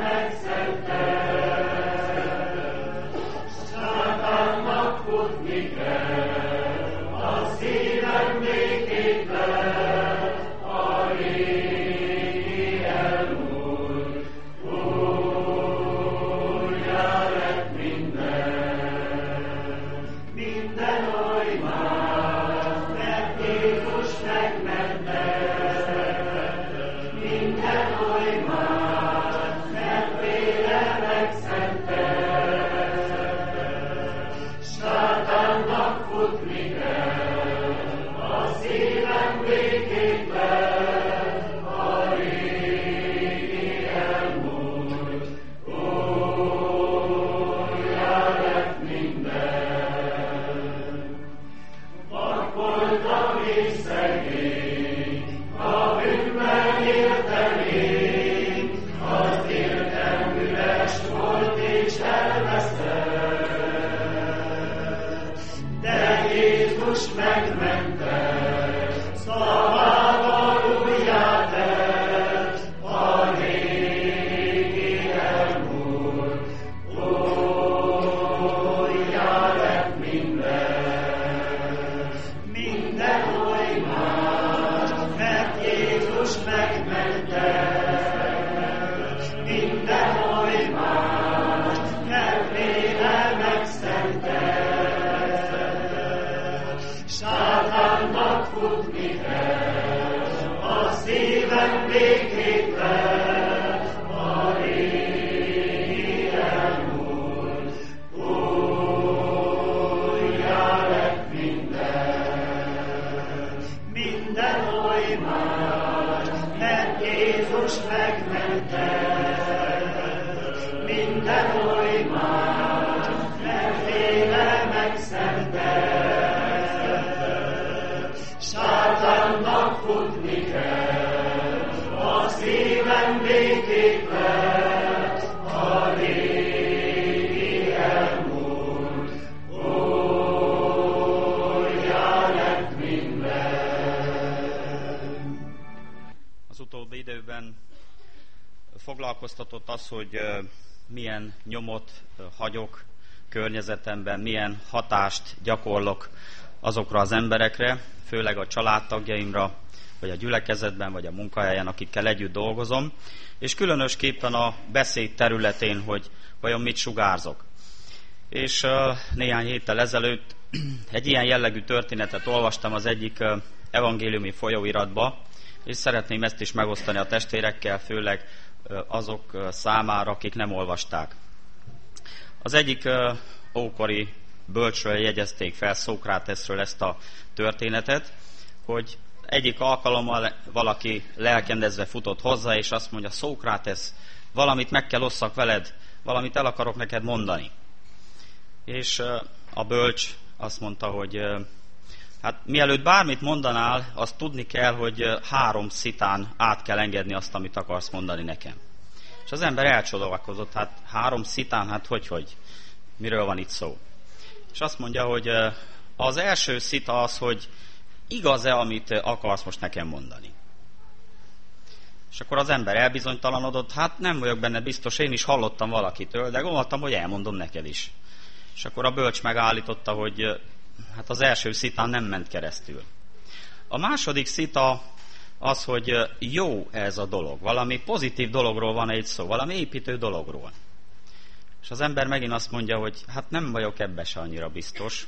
megszentett. Sátánnak futni kell, a szívem békétlen, a régi elmúlt, újjá lett minden. Minden oly más, mert Jézus megmentett. Minden oly más, mert vére megszentett. Sátánnak futni kell, a szívem békétlen, a régi elmúlt, újjá lett minden. Pakoltam és szegény, a bűnben éltenék, az éltem üres volt és elveszett. De Jézus megmentett, szavával újjá tett, a régi elmúlt, újjá lett minden. Minden oly más, mert Jézus megmentett. Minden oly más, mert vére megszentett. szívem békét vett, a régi elmúlt, újjá lett minden. Minden oly más, mert Jézus megmentett. Minden oly más, mert féle megszentett. Sátánnak futni kell, a szívem békét vett, a régi elmúlt, újjá lett minden. Az utóbbi időben foglalkoztatott az, hogy milyen nyomot hagyok környezetemben, milyen hatást gyakorlok azokra az emberekre, főleg a családtagjaimra, vagy a gyülekezetben, vagy a munkahelyen, akikkel együtt dolgozom, és különösképpen a beszéd területén, hogy vajon mit sugárzok. És uh, néhány héttel ezelőtt egy ilyen jellegű történetet olvastam az egyik uh, evangéliumi folyóiratba, és szeretném ezt is megosztani a testvérekkel, főleg uh, azok uh, számára, akik nem olvasták. Az egyik uh, ókori bölcsről jegyezték fel, Szókráteszről ezt a történetet, hogy egyik alkalommal valaki lelkendezve futott hozzá, és azt mondja, Szókrátesz, valamit meg kell osszak veled, valamit el akarok neked mondani. És uh, a bölcs azt mondta, hogy uh, hát mielőtt bármit mondanál, azt tudni kell, hogy uh, három szitán át kell engedni azt, amit akarsz mondani nekem. És az ember elcsodálkozott, hát három szitán, hát hogy, hogy, miről van itt szó? És azt mondja, hogy uh, az első szita az, hogy igaz-e, amit akarsz most nekem mondani. És akkor az ember elbizonytalanodott, hát nem vagyok benne biztos, én is hallottam valakitől, de gondoltam, hogy elmondom neked is. És akkor a bölcs megállította, hogy hát az első szitán nem ment keresztül. A második szita az, hogy jó ez a dolog, valami pozitív dologról van egy szó, valami építő dologról. És az ember megint azt mondja, hogy hát nem vagyok ebbe se annyira biztos.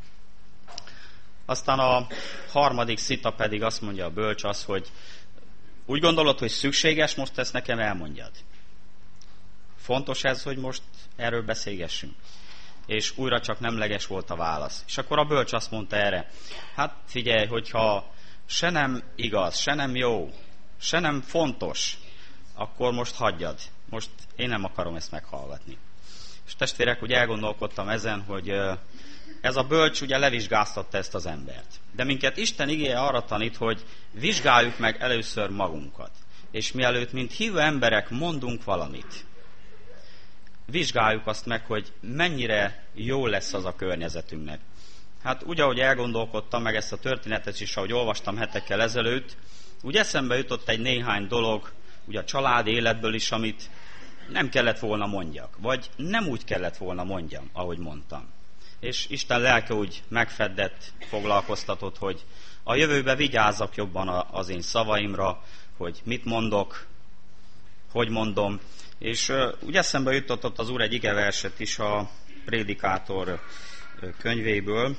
Aztán a harmadik szita pedig azt mondja a bölcs az, hogy úgy gondolod, hogy szükséges, most ezt nekem elmondjad. Fontos ez, hogy most erről beszélgessünk. És újra csak nemleges volt a válasz. És akkor a bölcs azt mondta erre, hát figyelj, hogyha se nem igaz, se nem jó, se nem fontos, akkor most hagyjad. Most én nem akarom ezt meghallgatni. És testvérek, úgy elgondolkodtam ezen, hogy ez a bölcs ugye levizsgáztatta ezt az embert. De minket Isten igéje arra tanít, hogy vizsgáljuk meg először magunkat. És mielőtt, mint hívő emberek mondunk valamit, vizsgáljuk azt meg, hogy mennyire jó lesz az a környezetünknek. Hát úgy, ahogy elgondolkodtam meg ezt a történetet is, ahogy olvastam hetekkel ezelőtt, úgy eszembe jutott egy néhány dolog, ugye a családi életből is, amit nem kellett volna mondjak, vagy nem úgy kellett volna mondjam, ahogy mondtam. És Isten lelke úgy megfeddett, foglalkoztatott, hogy a jövőben vigyázzak jobban az én szavaimra, hogy mit mondok, hogy mondom. És uh, úgy eszembe jutott az Úr egy igeverset is a Prédikátor könyvéből.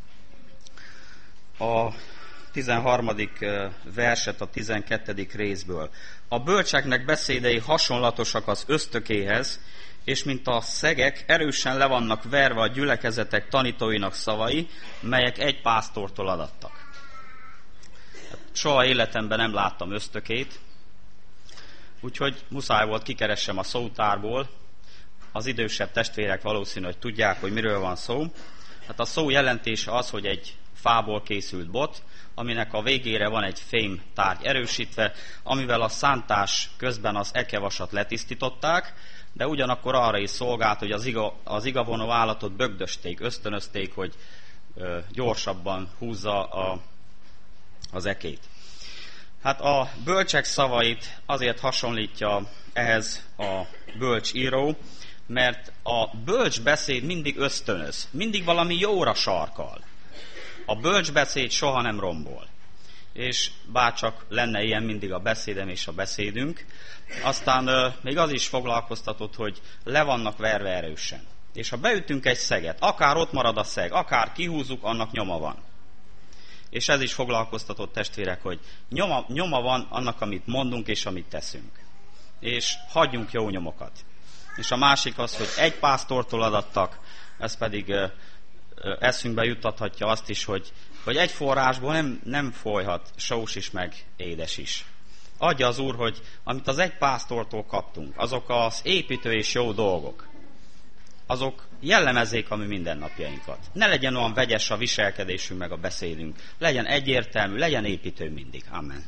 A tizenharmadik verset a tizenkettedik részből. A bölcseknek beszédei hasonlatosak az ösztökéhez, és mint a szegek erősen le vannak verve a gyülekezetek tanítóinak szavai, melyek egy pásztortól adattak. Soha életemben nem láttam ösztökét, úgyhogy muszáj volt kikeressem a szótárból. Az idősebb testvérek valószínű, hogy tudják, hogy miről van szó. Hát a szó jelentése az, hogy egy fából készült bot, aminek a végére van egy fém tárgy erősítve, amivel a szántás közben az ekevasat letisztították, de ugyanakkor arra is szolgált, hogy az, iga, az igavonó állatot bögdösték, ösztönözték, hogy ö, gyorsabban húzza a, az ekét. Hát a bölcsek szavait azért hasonlítja ehhez a bölcs író, mert a bölcs beszéd mindig ösztönöz, mindig valami jóra sarkal. A bölcs beszéd soha nem rombol. És bárcsak lenne ilyen mindig a beszédem és a beszédünk, aztán euh, még az is foglalkoztatott, hogy le vannak verve erősen. És ha beütünk egy szeget, akár ott marad a szeg, akár kihúzzuk, annak nyoma van. és ez is foglalkoztatott, testvérek, hogy nyoma, nyoma van annak, amit mondunk és amit teszünk. És hagyjunk jó nyomokat. És a másik az, hogy egy pásztortól adattak, ez pedig ö, ö, eszünkbe juttathatja azt is, hogy, hogy egy forrásból nem, nem folyhat sós is, meg édes is. Adja az Úr, hogy amit az egy pásztortól kaptunk, azok az építő és jó dolgok, azok jellemezzék a mi mindennapjainkat. Ne legyen olyan vegyes a viselkedésünk meg a beszédünk. Legyen egyértelmű, legyen építő mindig. Amen.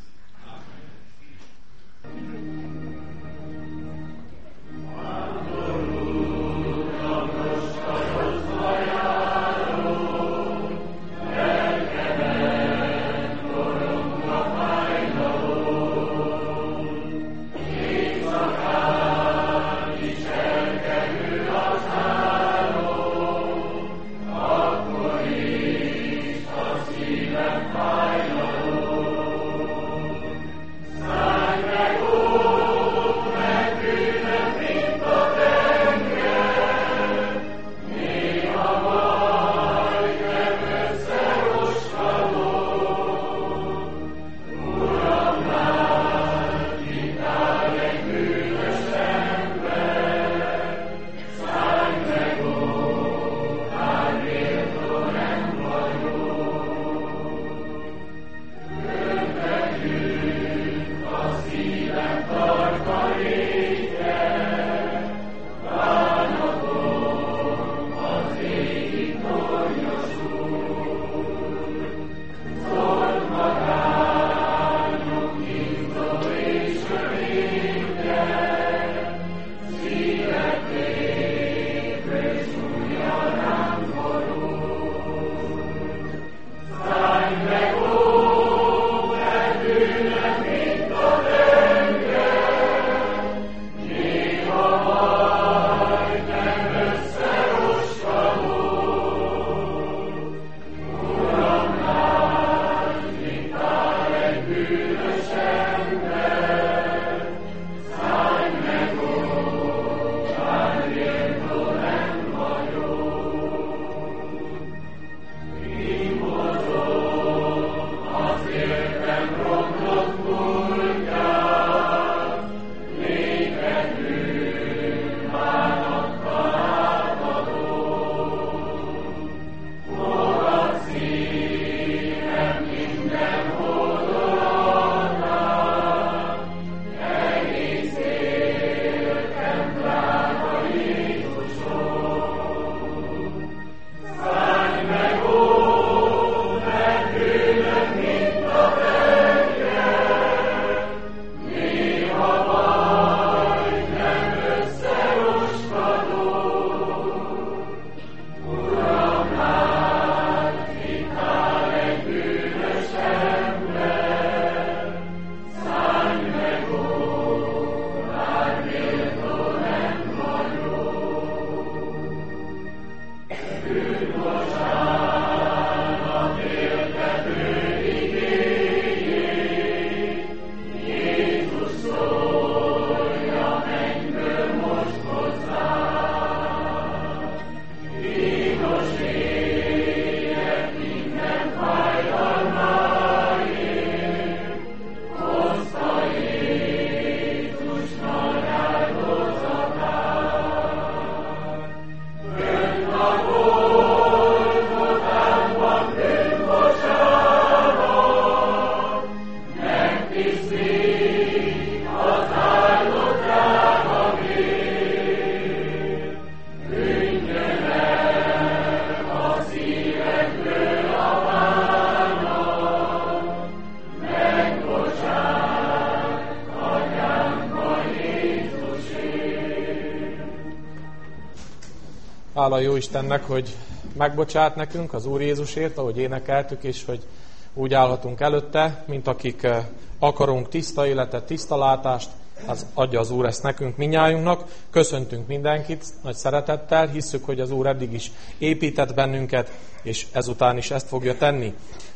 Hála jó Istennek, hogy megbocsát nekünk az Úr Jézusért, ahogy énekeltük, és hogy úgy állhatunk előtte, mint akik akarunk tiszta életet, tiszta látást, az adja az Úr ezt nekünk minnyájunknak. Köszöntünk mindenkit nagy szeretettel, hisszük, hogy az Úr eddig is épített bennünket, és ezután is ezt fogja tenni.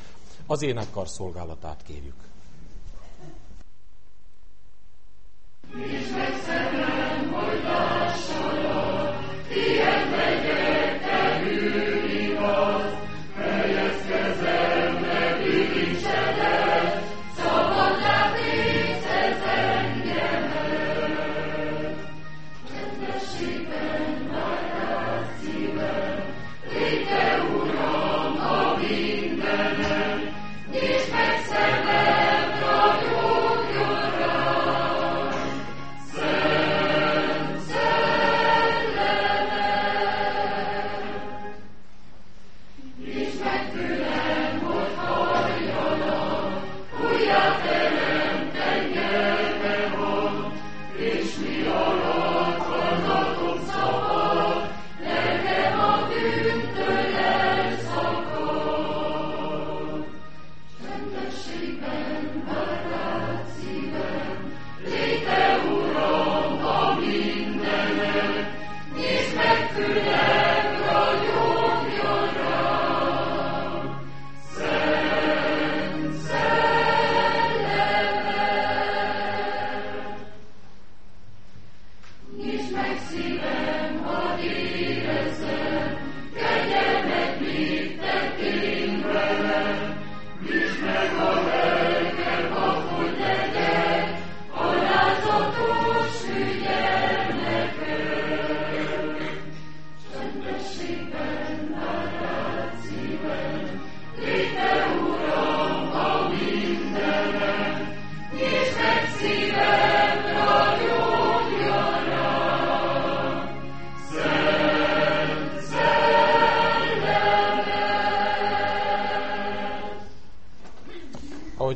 Az énekkar szolgálatát kérjük. Ilyen megyek, te hű igaz, helyezkezem nevű.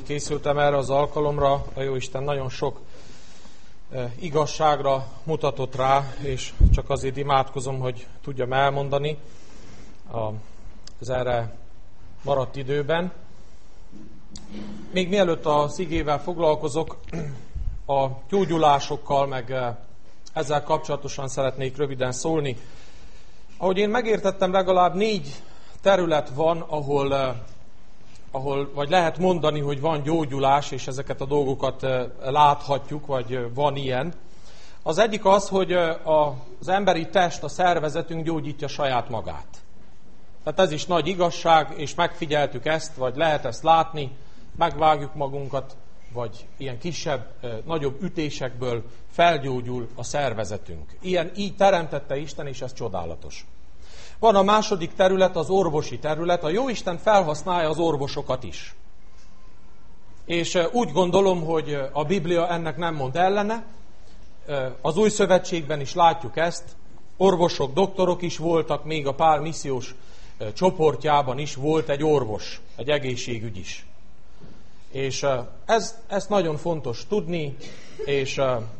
készültem erre az alkalomra, a Jóisten nagyon sok igazságra mutatott rá, és csak azért imádkozom, hogy tudjam elmondani az erre maradt időben. Még mielőtt az igével foglalkozok, a gyógyulásokkal, meg ezzel kapcsolatosan szeretnék röviden szólni. Ahogy én megértettem, legalább négy terület van, ahol, ahol vagy lehet mondani, hogy van gyógyulás, és ezeket a dolgokat láthatjuk, vagy van ilyen. Az egyik az, hogy az emberi test, a szervezetünk gyógyítja saját magát. Tehát ez is nagy igazság, és megfigyeltük ezt, vagy lehet ezt látni, megvágjuk magunkat, vagy ilyen kisebb, nagyobb ütésekből felgyógyul a szervezetünk. Ilyen így teremtette Isten, és ez csodálatos. Van a második terület, az orvosi terület. A Jóisten felhasználja az orvosokat is. És úgy gondolom, hogy a Biblia ennek nem mond ellene. Az Új Szövetségben is látjuk ezt. Orvosok, doktorok is voltak, még a Pál missziós csoportjában is volt egy orvos, egy egészségügy is. És ez, ez nagyon fontos tudni, és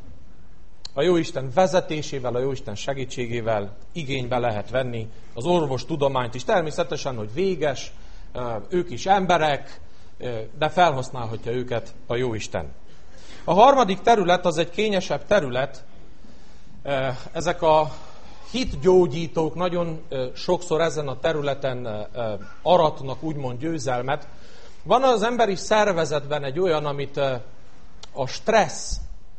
a Jóisten vezetésével, a Jóisten segítségével igénybe lehet venni az orvostudományt is. Természetesen, hogy véges, ők is emberek, de felhasználhatja őket a Jóisten. A harmadik terület az egy kényesebb terület. Ezek a hitgyógyítók nagyon sokszor ezen a területen aratnak úgymond győzelmet. Van az emberi szervezetben egy olyan, amit a stressz,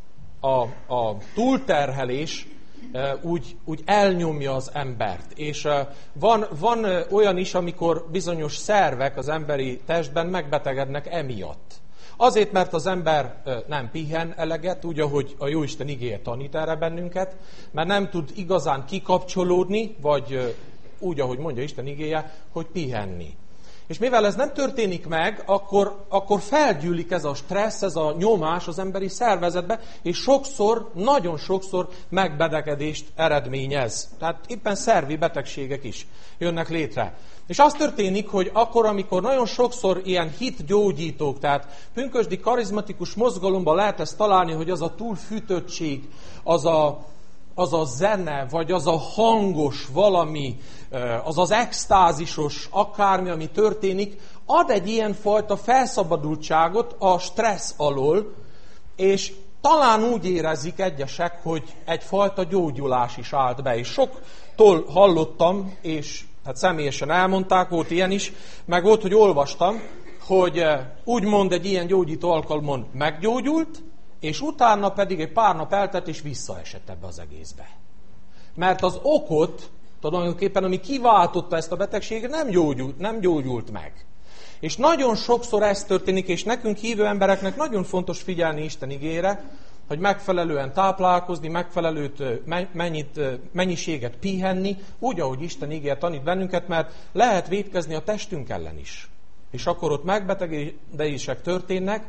a, a túlterhelés úgy, úgy elnyomja az embert. És van, van olyan is, amikor bizonyos szervek az emberi testben megbetegednek emiatt. Azért, mert az ember nem pihen eleget, úgy, ahogy a Jóisten igéje tanít erre bennünket, mert nem tud igazán kikapcsolódni, vagy úgy, ahogy mondja Isten igéje, hogy pihenni. És mivel ez nem történik meg, akkor, akkor felgyűlik ez a stressz, ez a nyomás az emberi szervezetbe, és sokszor, nagyon sokszor megbetegedést eredményez. Tehát éppen szervi betegségek is jönnek létre. És az történik, hogy akkor, amikor nagyon sokszor ilyen hitgyógyítók, tehát pünkösdi karizmatikus mozgalomban lehet ezt találni, hogy az a túlfűtöttség, az a az a zene, vagy az a hangos valami, az az extázisos akármi, ami történik, ad egy ilyen fajta felszabadultságot a stressz alól, és talán úgy érezik egyesek, hogy egyfajta gyógyulás is állt be. És soktól hallottam, és hát személyesen elmondták, volt ilyen is, meg volt, hogy olvastam, hogy úgymond egy ilyen gyógyító alkalmon meggyógyult, és utána pedig egy pár nap eltelt, és visszaesett ebbe az egészbe. Mert az okot, tulajdonképpen, ami kiváltotta ezt a betegséget, nem gyógyult, nem gyógyult meg. És nagyon sokszor ez történik, és nekünk hívő embereknek nagyon fontos figyelni Isten igére, hogy megfelelően táplálkozni, megfelelőt mennyit, mennyiséget pihenni, úgy, ahogy Isten igéje tanít bennünket, mert lehet vétkezni a testünk ellen is. És akkor ott megbetegedések történnek,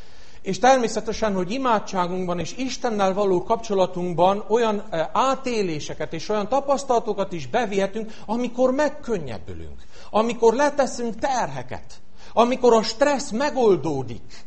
és természetesen, hogy imádságunkban és Istennel való kapcsolatunkban olyan átéléseket és olyan tapasztalatokat is bevihetünk, amikor megkönnyebbülünk, amikor leteszünk terheket, amikor a stressz megoldódik.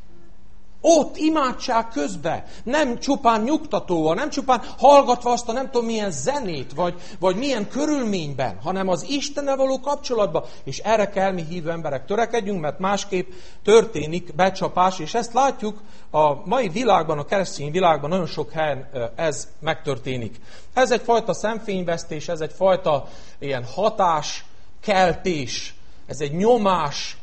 Ott imádság közben, nem csupán nyugtatóval, nem csupán hallgatva azt a nem tudom milyen zenét, vagy, vagy milyen körülményben, hanem az Istennel való kapcsolatban. És erre kell mi hívő emberek törekedjünk, mert másképp történik becsapás, és ezt látjuk a mai világban, a keresztény világban nagyon sok helyen ez megtörténik. Ez egyfajta szemfényvesztés, ez egyfajta ilyen hatáskeltés, ez egy nyomás,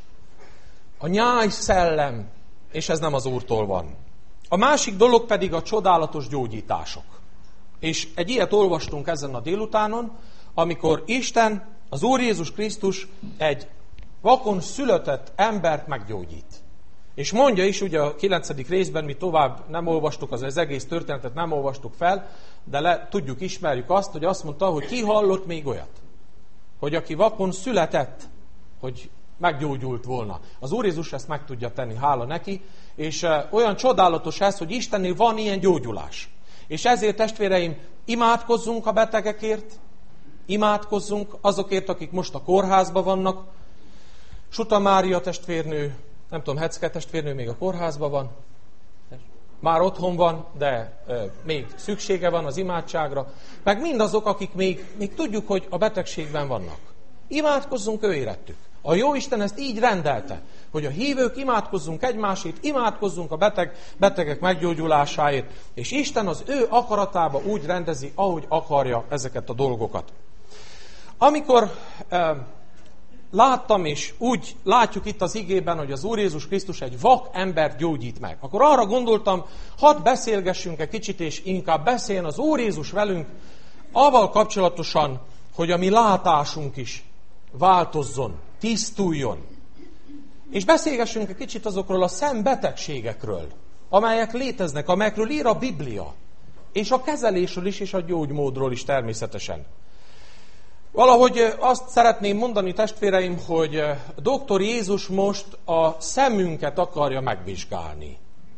a nyájszellem, és ez nem az Úrtól van. A másik dolog pedig a csodálatos gyógyítások. És egy ilyet olvastunk ezen a délutánon, amikor Isten, az Úr Jézus Krisztus egy vakon született embert meggyógyít. És mondja is, ugye a kilencedik részben, mi tovább nem olvastuk, az, az egész történetet nem olvastuk fel, de le, tudjuk, ismerjük azt, hogy azt mondta, hogy ki hallott még olyat, hogy aki vakon született, hogy meggyógyult volna. Az Úr Jézus ezt meg tudja tenni, hála neki, és olyan csodálatos ez, hogy Istennél van ilyen gyógyulás. És ezért, testvéreim, imádkozzunk a betegekért, imádkozzunk azokért, akik most a kórházban vannak. Suta Mária testvérnő Nem tudom, Hecke testvérnő még a kórházban van. Már otthon van, de e, még szüksége van az imádságra. Meg mindazok, akik még, még tudjuk, hogy a betegségben vannak. Imádkozzunk ő érettük. A Jóisten ezt így rendelte, hogy a hívők imádkozzunk egymásért, imádkozzunk a beteg, betegek meggyógyulásáért, és Isten az ő akaratába úgy rendezi, ahogy akarja ezeket a dolgokat. Amikor e, láttam, és úgy látjuk itt az igében, hogy az Úr Jézus Krisztus egy vak embert gyógyít meg, akkor arra gondoltam, hadd beszélgessünk egy kicsit, és inkább beszéljen az Úr Jézus velünk, avval kapcsolatosan, hogy a mi látásunk is változzon, tisztuljon. És beszélgessünk egy kicsit azokról a szembetegségekről, amelyek léteznek, amelyekről ír a Biblia, és a kezelésről is, és a gyógymódról is természetesen. Valahogy azt szeretném mondani, testvéreim, hogy doktor Jézus most a szemünket akarja megvizsgálni.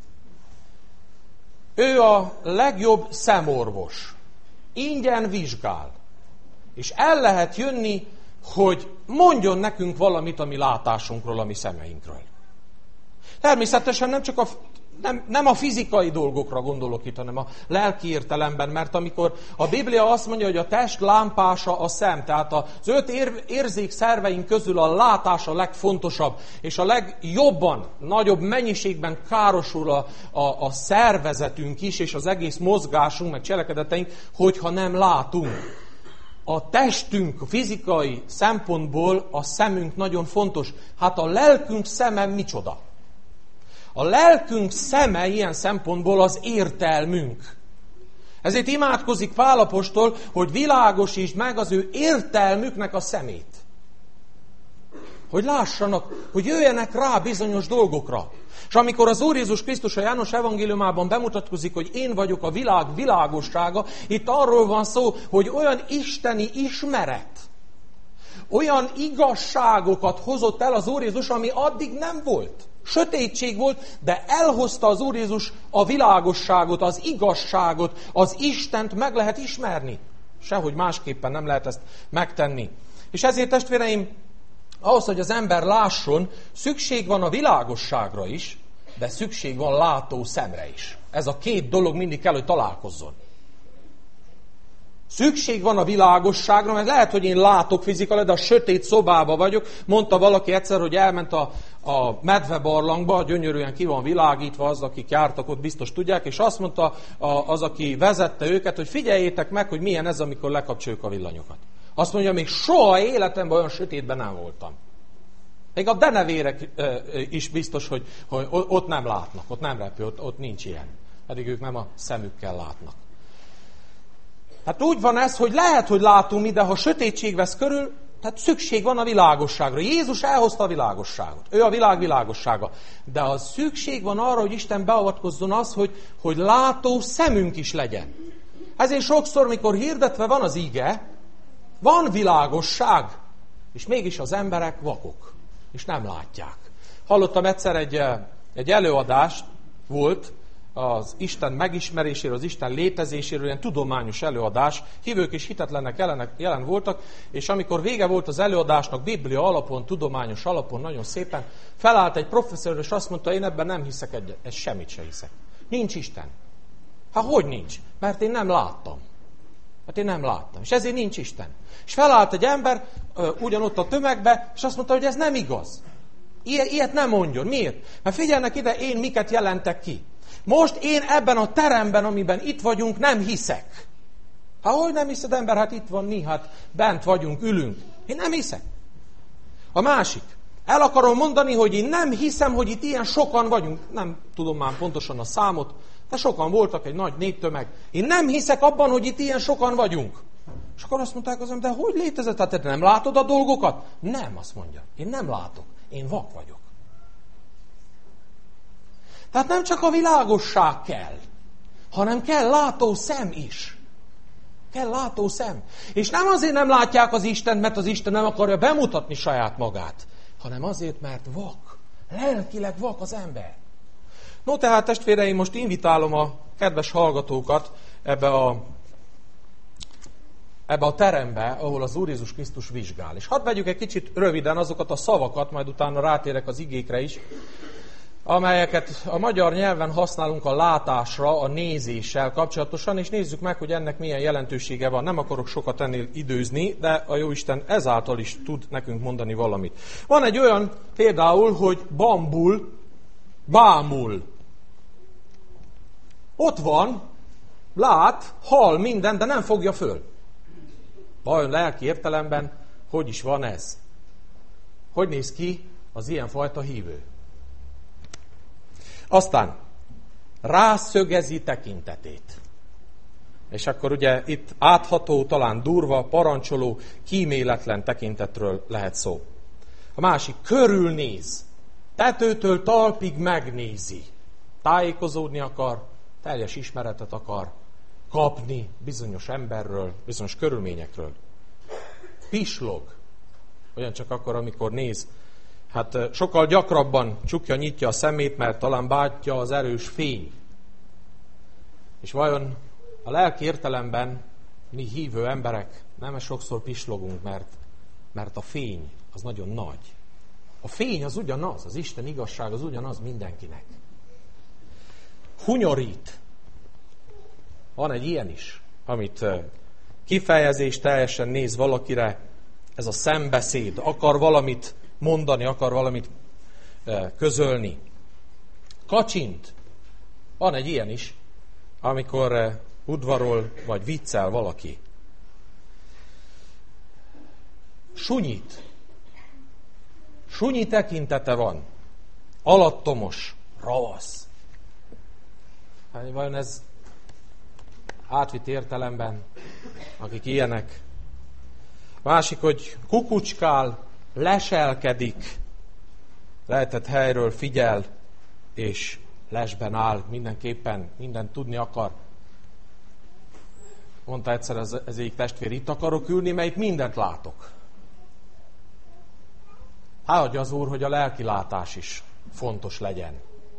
Ő a legjobb szemorvos. Ingyen vizsgál. És el lehet jönni, hogy mondjon nekünk valamit a mi látásunkról, a mi szemeinkről. Természetesen nem csak a, nem, nem a fizikai dolgokra gondolok itt, hanem a lelki értelemben, mert amikor a Biblia azt mondja, hogy a test lámpása a szem, tehát az öt ér, érzékszerveink közül a látás a legfontosabb, és a legjobban, nagyobb mennyiségben károsul a, a, a szervezetünk is, és az egész mozgásunk, meg cselekedeteink, hogyha nem látunk. A testünk fizikai szempontból a szemünk nagyon fontos. Hát a lelkünk szeme micsoda? A lelkünk szeme ilyen szempontból az értelmünk. Ezért imádkozik Pál apostol, hogy világosítsd meg az ő értelmüknek a szemét. Hogy lássanak, hogy jöjjenek rá bizonyos dolgokra. És amikor az Úr Jézus Krisztus a János evangéliumában bemutatkozik, hogy én vagyok a világ világossága, itt arról van szó, hogy olyan isteni ismeret, olyan igazságokat hozott el az Úr Jézus, ami addig nem volt. Sötétség volt, de elhozta az Úr Jézus a világosságot, az igazságot, az Istent meg lehet ismerni. Sehogy másképpen nem lehet ezt megtenni. És ezért, testvéreim, ahhoz, hogy az ember lásson, szükség van a világosságra is, de szükség van látó szemre is. Ez a két dolog mindig kell, hogy találkozzon. Szükség van a világosságra, mert lehet, hogy én látok fizikailag, de a sötét szobában vagyok. Mondta valaki egyszer, hogy elment a, a medvebarlangba, gyönyörűen ki van világítva, az, akik jártak ott, biztos tudják, és azt mondta az, aki vezette őket, hogy figyeljétek meg, hogy milyen ez, amikor lekapcsoljuk a villanyokat. Azt mondja, még soha életemben olyan sötétben nem voltam. Még a denevérek is biztos, hogy, hogy ott nem látnak, ott nem repül, ott, ott nincs ilyen. Pedig ők nem a szemükkel látnak. Hát úgy van ez, hogy lehet, hogy látunk mi, de ha sötétség vesz körül, tehát szükség van a világosságra. Jézus elhozta a világosságot. Ő a világ világossága. De az szükség van arra, hogy Isten beavatkozzon az, hogy, hogy látó szemünk is legyen. Ezért sokszor, mikor hirdetve van az ige, van világosság, és mégis az emberek vakok, és nem látják. Hallottam egyszer egy, egy előadást, volt az Isten megismeréséről, az Isten létezéséről, ilyen tudományos előadás, hívők és hitetlenek jelen, jelen voltak, és amikor vége volt az előadásnak, Biblia alapon, tudományos alapon, nagyon szépen, felállt egy professzor, és azt mondta, én ebben nem hiszek egyet, ez semmit se hiszek. Nincs Isten. Hát hogy nincs? Mert én nem láttam. Hát én nem láttam. És ezért nincs Isten. És felállt egy ember ugyanott a tömegbe, és azt mondta, hogy ez nem igaz. Ilyet, ilyet nem mondjon. Miért? Mert figyelnek ide, én miket jelentek ki. Most én ebben a teremben, amiben itt vagyunk, nem hiszek. Hát hogy nem hiszed, ember? Hát itt van mi, hát bent vagyunk, ülünk. Én nem hiszek. A másik. El akarom mondani, hogy én nem hiszem, hogy itt ilyen sokan vagyunk. Nem tudom már pontosan a számot, de sokan voltak, egy nagy néptömeg. Én nem hiszek abban, hogy itt ilyen sokan vagyunk. És akkor azt mondták az ember, de hogy létezett? Hát te nem látod a dolgokat? Nem, azt mondja. Én nem látok. Én vak vagyok. Tehát nem csak a világosság kell, hanem kell látó szem is. Kell látó szem. És nem azért nem látják az Istent, mert az Isten nem akarja bemutatni saját magát, hanem azért, mert vak. Lelkileg vak az ember. No, tehát testvéreim, most invitálom a kedves hallgatókat ebbe a ebbe a terembe, ahol az Úr Jézus Krisztus vizsgál. És hadd vegyük egy kicsit röviden azokat a szavakat, majd utána rátérek az igékre is, amelyeket a magyar nyelven használunk a látásra, a nézéssel kapcsolatosan, és nézzük meg, hogy ennek milyen jelentősége van. Nem akarok sokat ennél időzni, de a Jóisten ezáltal is tud nekünk mondani valamit. Van egy olyan például, hogy bambul, bámul. Ott van, lát, hall minden, de nem fogja föl. Vajon lelki értelemben hogy is van ez? Hogy néz ki az ilyenfajta hívő? Aztán rászögezi tekintetét. És akkor ugye itt átható, talán durva, parancsoló, kíméletlen tekintetről lehet szó. A másik, körülnéz. Tetőtől talpig megnézi. Tájékozódni akar, teljes ismeretet akar kapni bizonyos emberről, bizonyos körülményekről. Pislog. Ugyancsak akkor, amikor néz. Hát sokkal gyakrabban csukja, nyitja a szemét, mert talán bántja az erős fény. És vajon a lelki értelemben mi hívő emberek nem sokszor pislogunk, mert, mert a fény az nagyon nagy. A fény az ugyanaz, az Isten igazság az ugyanaz mindenkinek. Hunyorít. Van egy ilyen is, amit kifejezés teljesen néz valakire, ez a szembeszéd, akar valamit mondani, akar valamit közölni. Kacsint. Van egy ilyen is, amikor udvarol vagy viccel valaki. Sunyit. Sunyi tekintete van. Alattomos, ravasz. Hát vajon ez átvitt értelemben, akik ilyenek. Másik, hogy kukucskál, leselkedik, lehetett helyről figyel, és lesben áll, mindenképpen, mindent tudni akar. Mondta egyszer ez, ez egyik testvér, itt akarok ülni, mert itt mindent látok. Áldja az Úr, hogy a lelki látás is fontos legyen.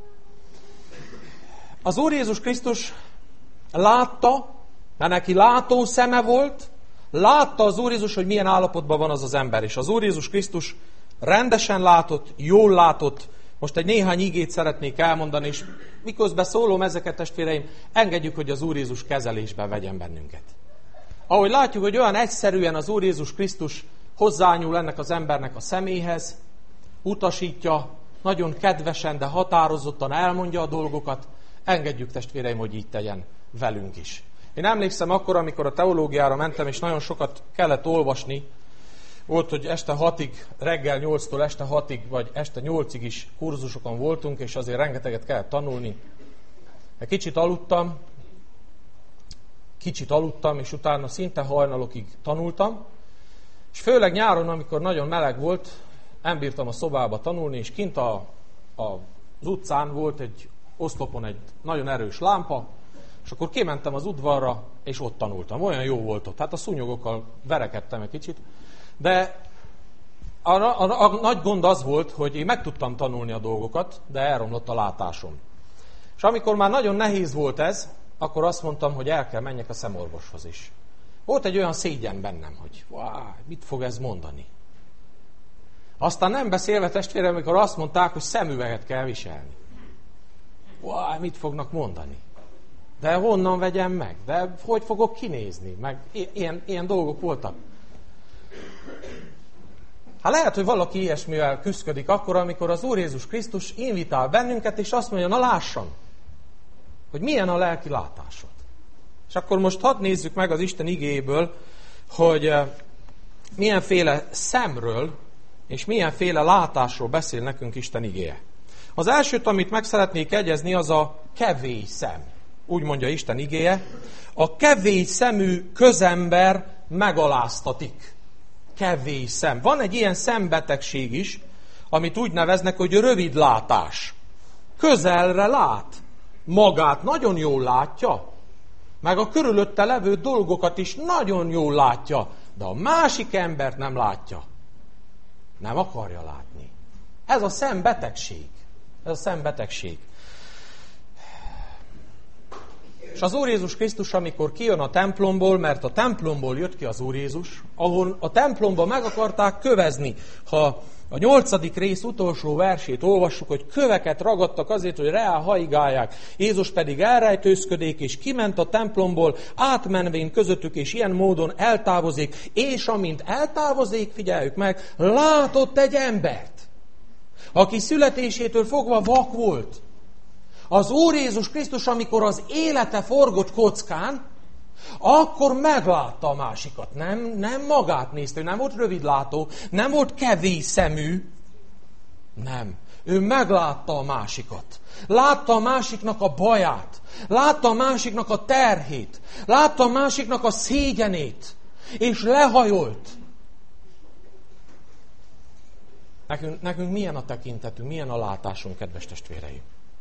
Az Úr Jézus Krisztus látta, mert neki látó szeme volt, látta az Úr Jézus, hogy milyen állapotban van az az ember. És az Úr Jézus Krisztus rendesen látott, jól látott. Most egy néhány igét szeretnék elmondani, és miközben szólom ezeket, testvéreim, engedjük, hogy az Úr Jézus kezelésben vegyen bennünket. Ahogy látjuk, hogy olyan egyszerűen az Úr Jézus Krisztus hozzányúl ennek az embernek a személyhez, utasítja, nagyon kedvesen, de határozottan elmondja a dolgokat, engedjük, testvéreim, hogy így tegyen velünk is. Én emlékszem akkor, amikor a teológiára mentem, és nagyon sokat kellett olvasni, volt, hogy este hatig, reggel nyolctól este hatig, vagy este nyolcig is kurzusokon voltunk, és azért rengeteget kellett tanulni. Egy kicsit aludtam, kicsit aludtam, és utána szinte hajnalokig tanultam, és főleg nyáron, amikor nagyon meleg volt, nem bírtam a szobába tanulni, és kint a, a, az utcán volt egy oszlopon egy nagyon erős lámpa, és akkor kimentem az udvarra, és ott tanultam. Olyan jó volt ott. Hát a szúnyogokkal verekedtem egy kicsit. De a, a, a, a nagy gond az volt, hogy én meg tudtam tanulni a dolgokat, de elromlott a látásom. És amikor már nagyon nehéz volt ez, akkor azt mondtam, hogy el kell menjek a szemorvoshoz is. Volt egy olyan szégyen bennem, hogy váh, mit fog ez mondani. Aztán nem beszélve, testvérem, amikor azt mondták, hogy szemüveget kell viselni. Váh, mit fognak mondani. De honnan vegyem meg? De hogy fogok kinézni? Meg ilyen, ilyen dolgok voltak. Hát lehet, hogy valaki ilyesmivel küszködik akkor, amikor az Úr Jézus Krisztus invitál bennünket, és azt mondja, na lássam, hogy milyen a lelki látásod. És akkor most hadd nézzük meg az Isten igéjéből, hogy milyenféle szemről és milyenféle látásról beszél nekünk Isten igéje. Az elsőt, amit meg szeretnék egyezni, az a kevés szem. Úgy mondja Isten igéje, a kevés szemű közember megaláztatik. Kevés szem. Van egy ilyen szembetegség is, amit úgy neveznek, hogy rövidlátás. Közelre lát. Magát nagyon jól látja, meg a körülötte levő dolgokat is nagyon jól látja, de a másik embert nem látja. Nem akarja látni. Ez a szembetegség. Ez a szembetegség. És az Úr Jézus Krisztus, amikor kijön a templomból, mert a templomból jött ki az Úr Jézus, ahol a templomba meg akarták kövezni. Ha a nyolcadik rész utolsó versét olvassuk, hogy köveket ragadtak azért, hogy reá haigálják. Jézus pedig elrejtőzködik, és kiment a templomból, átmenvén közöttük, és ilyen módon eltávozik, és amint eltávozik, figyeljük meg, látott egy embert, aki születésétől fogva vak volt. Az Úr Jézus Krisztus, amikor az élete forgott kockán, akkor meglátta a másikat. Nem, nem magát nézte, ő nem volt rövidlátó, nem volt kevés szemű. Nem. Ő meglátta a másikat. Látta a másiknak a baját. Látta a másiknak a terhét. Látta a másiknak a szégyenét. És lehajolt. Nekünk, nekünk milyen a tekintetünk, milyen a látásunk, kedves testvéreim?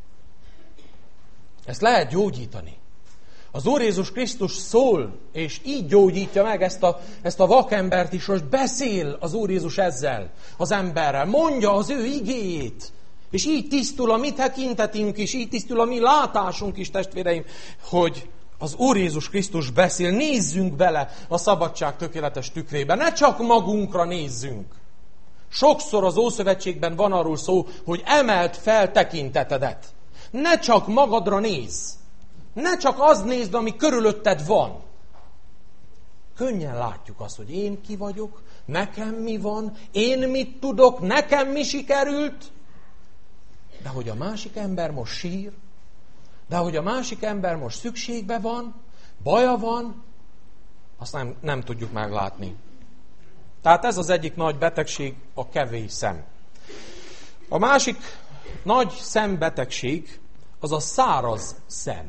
Ezt lehet gyógyítani. Az Úr Jézus Krisztus szól, és így gyógyítja meg ezt a, ezt a vakembert is, hogy beszél az Úr Jézus ezzel, az emberrel. Mondja az ő igéjét. És így tisztul a mi tekintetünk is, így tisztul a mi látásunk is, testvéreim, hogy az Úr Jézus Krisztus beszél. Nézzünk bele a szabadság tökéletes tükrébe. Ne csak magunkra nézzünk. Sokszor az Ószövetségben van arról szó, hogy emeld fel tekintetedet. Ne csak magadra nézz. Ne csak az nézd, ami körülötted van. Könnyen látjuk azt, hogy én ki vagyok, nekem mi van, én mit tudok, nekem mi sikerült. De hogy a másik ember most sír, de hogy a másik ember most szükségbe van, baja van, azt nem, nem tudjuk meglátni. Tehát ez az egyik nagy betegség, a kevés szem. A másik nagy szembetegség az a száraz szem.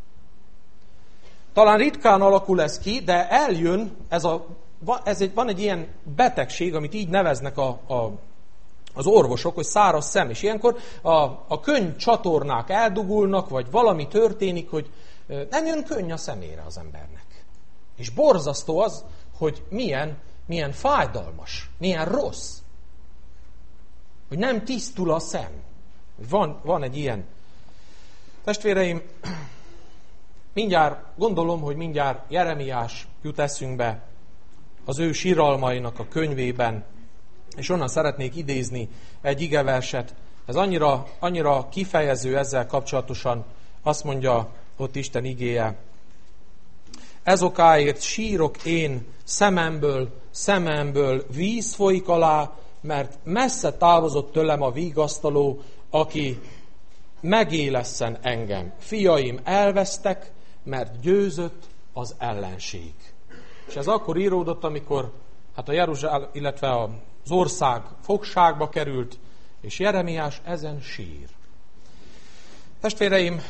Talán ritkán alakul ez ki, de eljön, ez a, ez egy, van egy ilyen betegség, amit így neveznek a, a, az orvosok, hogy száraz szem. És ilyenkor a, a könny csatornák eldugulnak, vagy valami történik, hogy nem jön könny a szemére az embernek. És borzasztó az, hogy milyen, milyen fájdalmas, milyen rossz. Hogy nem tisztul a szem. Van, van egy ilyen. Testvéreim, mindjárt, gondolom, hogy mindjárt Jeremiás jut eszünkbe az ő síralmainak a könyvében, és onnan szeretnék idézni egy igeverset. Ez annyira, annyira kifejező ezzel kapcsolatosan, azt mondja ott Isten igéje. Ez okáért sírok én szememből, szememből víz folyik alá, mert messze távozott tőlem a vigasztaló, aki megélesszen engem. Fiaim elvesztek, mert győzött az ellenség. És ez akkor íródott, amikor hát a Jeruzsálem, illetve az ország fogságba került, és Jeremiás ezen sír. Testvéreim,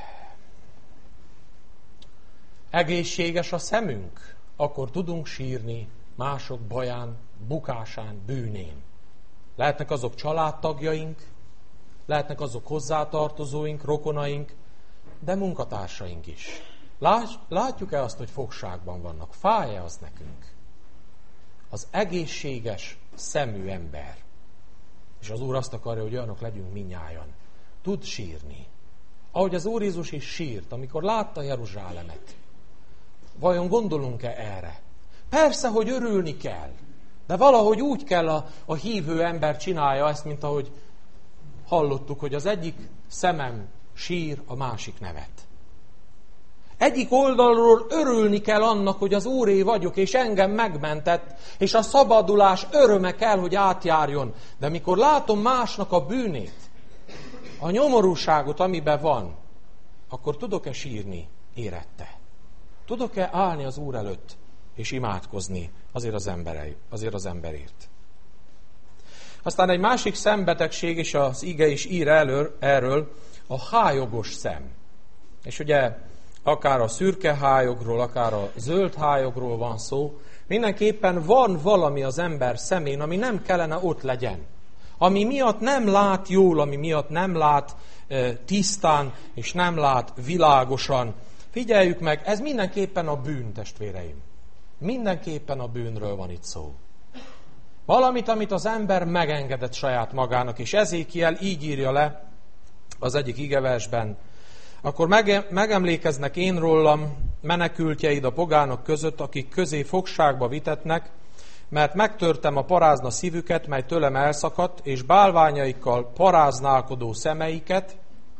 egészséges a szemünk, akkor tudunk sírni mások baján, bukásán, bűnén. Lehetnek azok családtagjaink, lehetnek azok hozzátartozóink, rokonaink, de munkatársaink is. Látjuk-e azt, hogy fogságban vannak? Fáj-e az nekünk? Az egészséges szemű ember. És az Úr azt akarja, hogy olyanok legyünk mindnyájan. Tud sírni. Ahogy az Úr Jézus is sírt, amikor látta Jeruzsálemet. Vajon gondolunk-e erre? Persze, hogy örülni kell. De valahogy úgy kell a, a hívő ember csinálja ezt, mint ahogy hallottuk, hogy az egyik szemem sír, a másik nevet. Egyik oldalról örülni kell annak, hogy az Úré vagyok, és engem megmentett, és a szabadulás öröme kell, hogy átjárjon. De mikor látom másnak a bűnét, a nyomorúságot, amiben van, akkor tudok-e sírni érette? Tudok-e állni az Úr előtt, és imádkozni azért az, emberei, azért az emberért? Aztán egy másik szembetegség, és az ige is ír elől, erről, a hályogos szem. És ugye akár a szürke hályogról, akár a zöld hályogról van szó, mindenképpen van valami az ember szemén, ami nem kellene ott legyen. Ami miatt nem lát jól, ami miatt nem lát e, tisztán, és nem lát világosan. Figyeljük meg, ez mindenképpen a bűn, testvéreim. Mindenképpen a bűnről van itt szó. Valamit, amit az ember megengedett saját magának, és Ezékiel így írja le az egyik igeversben. akkor mege- megemlékeznek én rólam menekültjeid a pogánok között, akik közé fogságba vitetnek, mert megtörtem a parázna szívüket, mely tőlem elszakadt, és bálványaikkal paráználkodó szemeiket,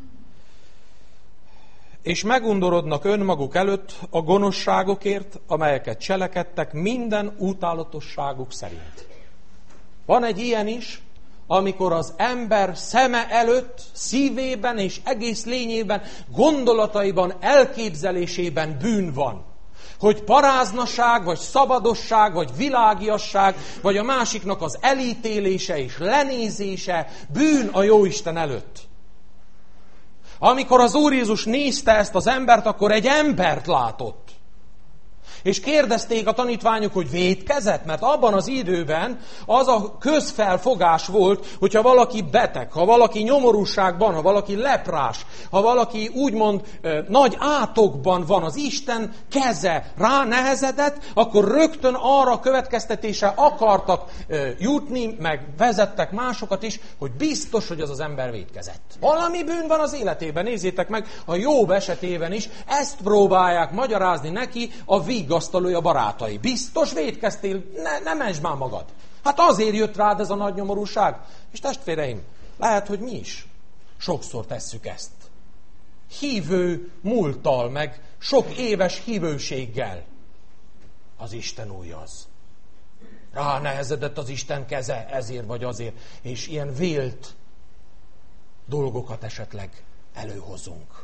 és megundorodnak önmaguk előtt a gonoszságokért, amelyeket cselekedtek minden utálatosságuk szerint. Van egy ilyen is, amikor az ember szeme előtt, szívében és egész lényében, gondolataiban, elképzelésében bűn van. Hogy paráznaság, vagy szabadosság, vagy világiasság, vagy a másiknak az elítélése és lenézése bűn a Jóisten előtt. Amikor az Úr Jézus nézte ezt az embert, akkor egy embert látott. És kérdezték a tanítványok, hogy vétkezett, mert abban az időben az a közfelfogás volt, hogyha valaki beteg, ha valaki nyomorúságban, ha valaki leprás, ha valaki úgymond eh, nagy átokban van, az Isten keze ránehezedett, akkor rögtön arra a következtetésre akartak eh, jutni, meg vezettek másokat is, hogy biztos, hogy az az ember vétkezett. Valami bűn van az életében, nézzétek meg, a Jobb esetében is ezt próbálják magyarázni neki a vigasztalója barátai. Biztos vétkeztél, ne, ne mentsd már magad. Hát azért jött rád ez a nagy nyomorúság. És testvéreim, lehet, hogy mi is sokszor tesszük ezt. Hívő múlttal, meg sok éves hívőséggel. Az Isten új az. Ránehezedett az Isten keze, ezért vagy azért. És ilyen vélt dolgokat esetleg előhozunk.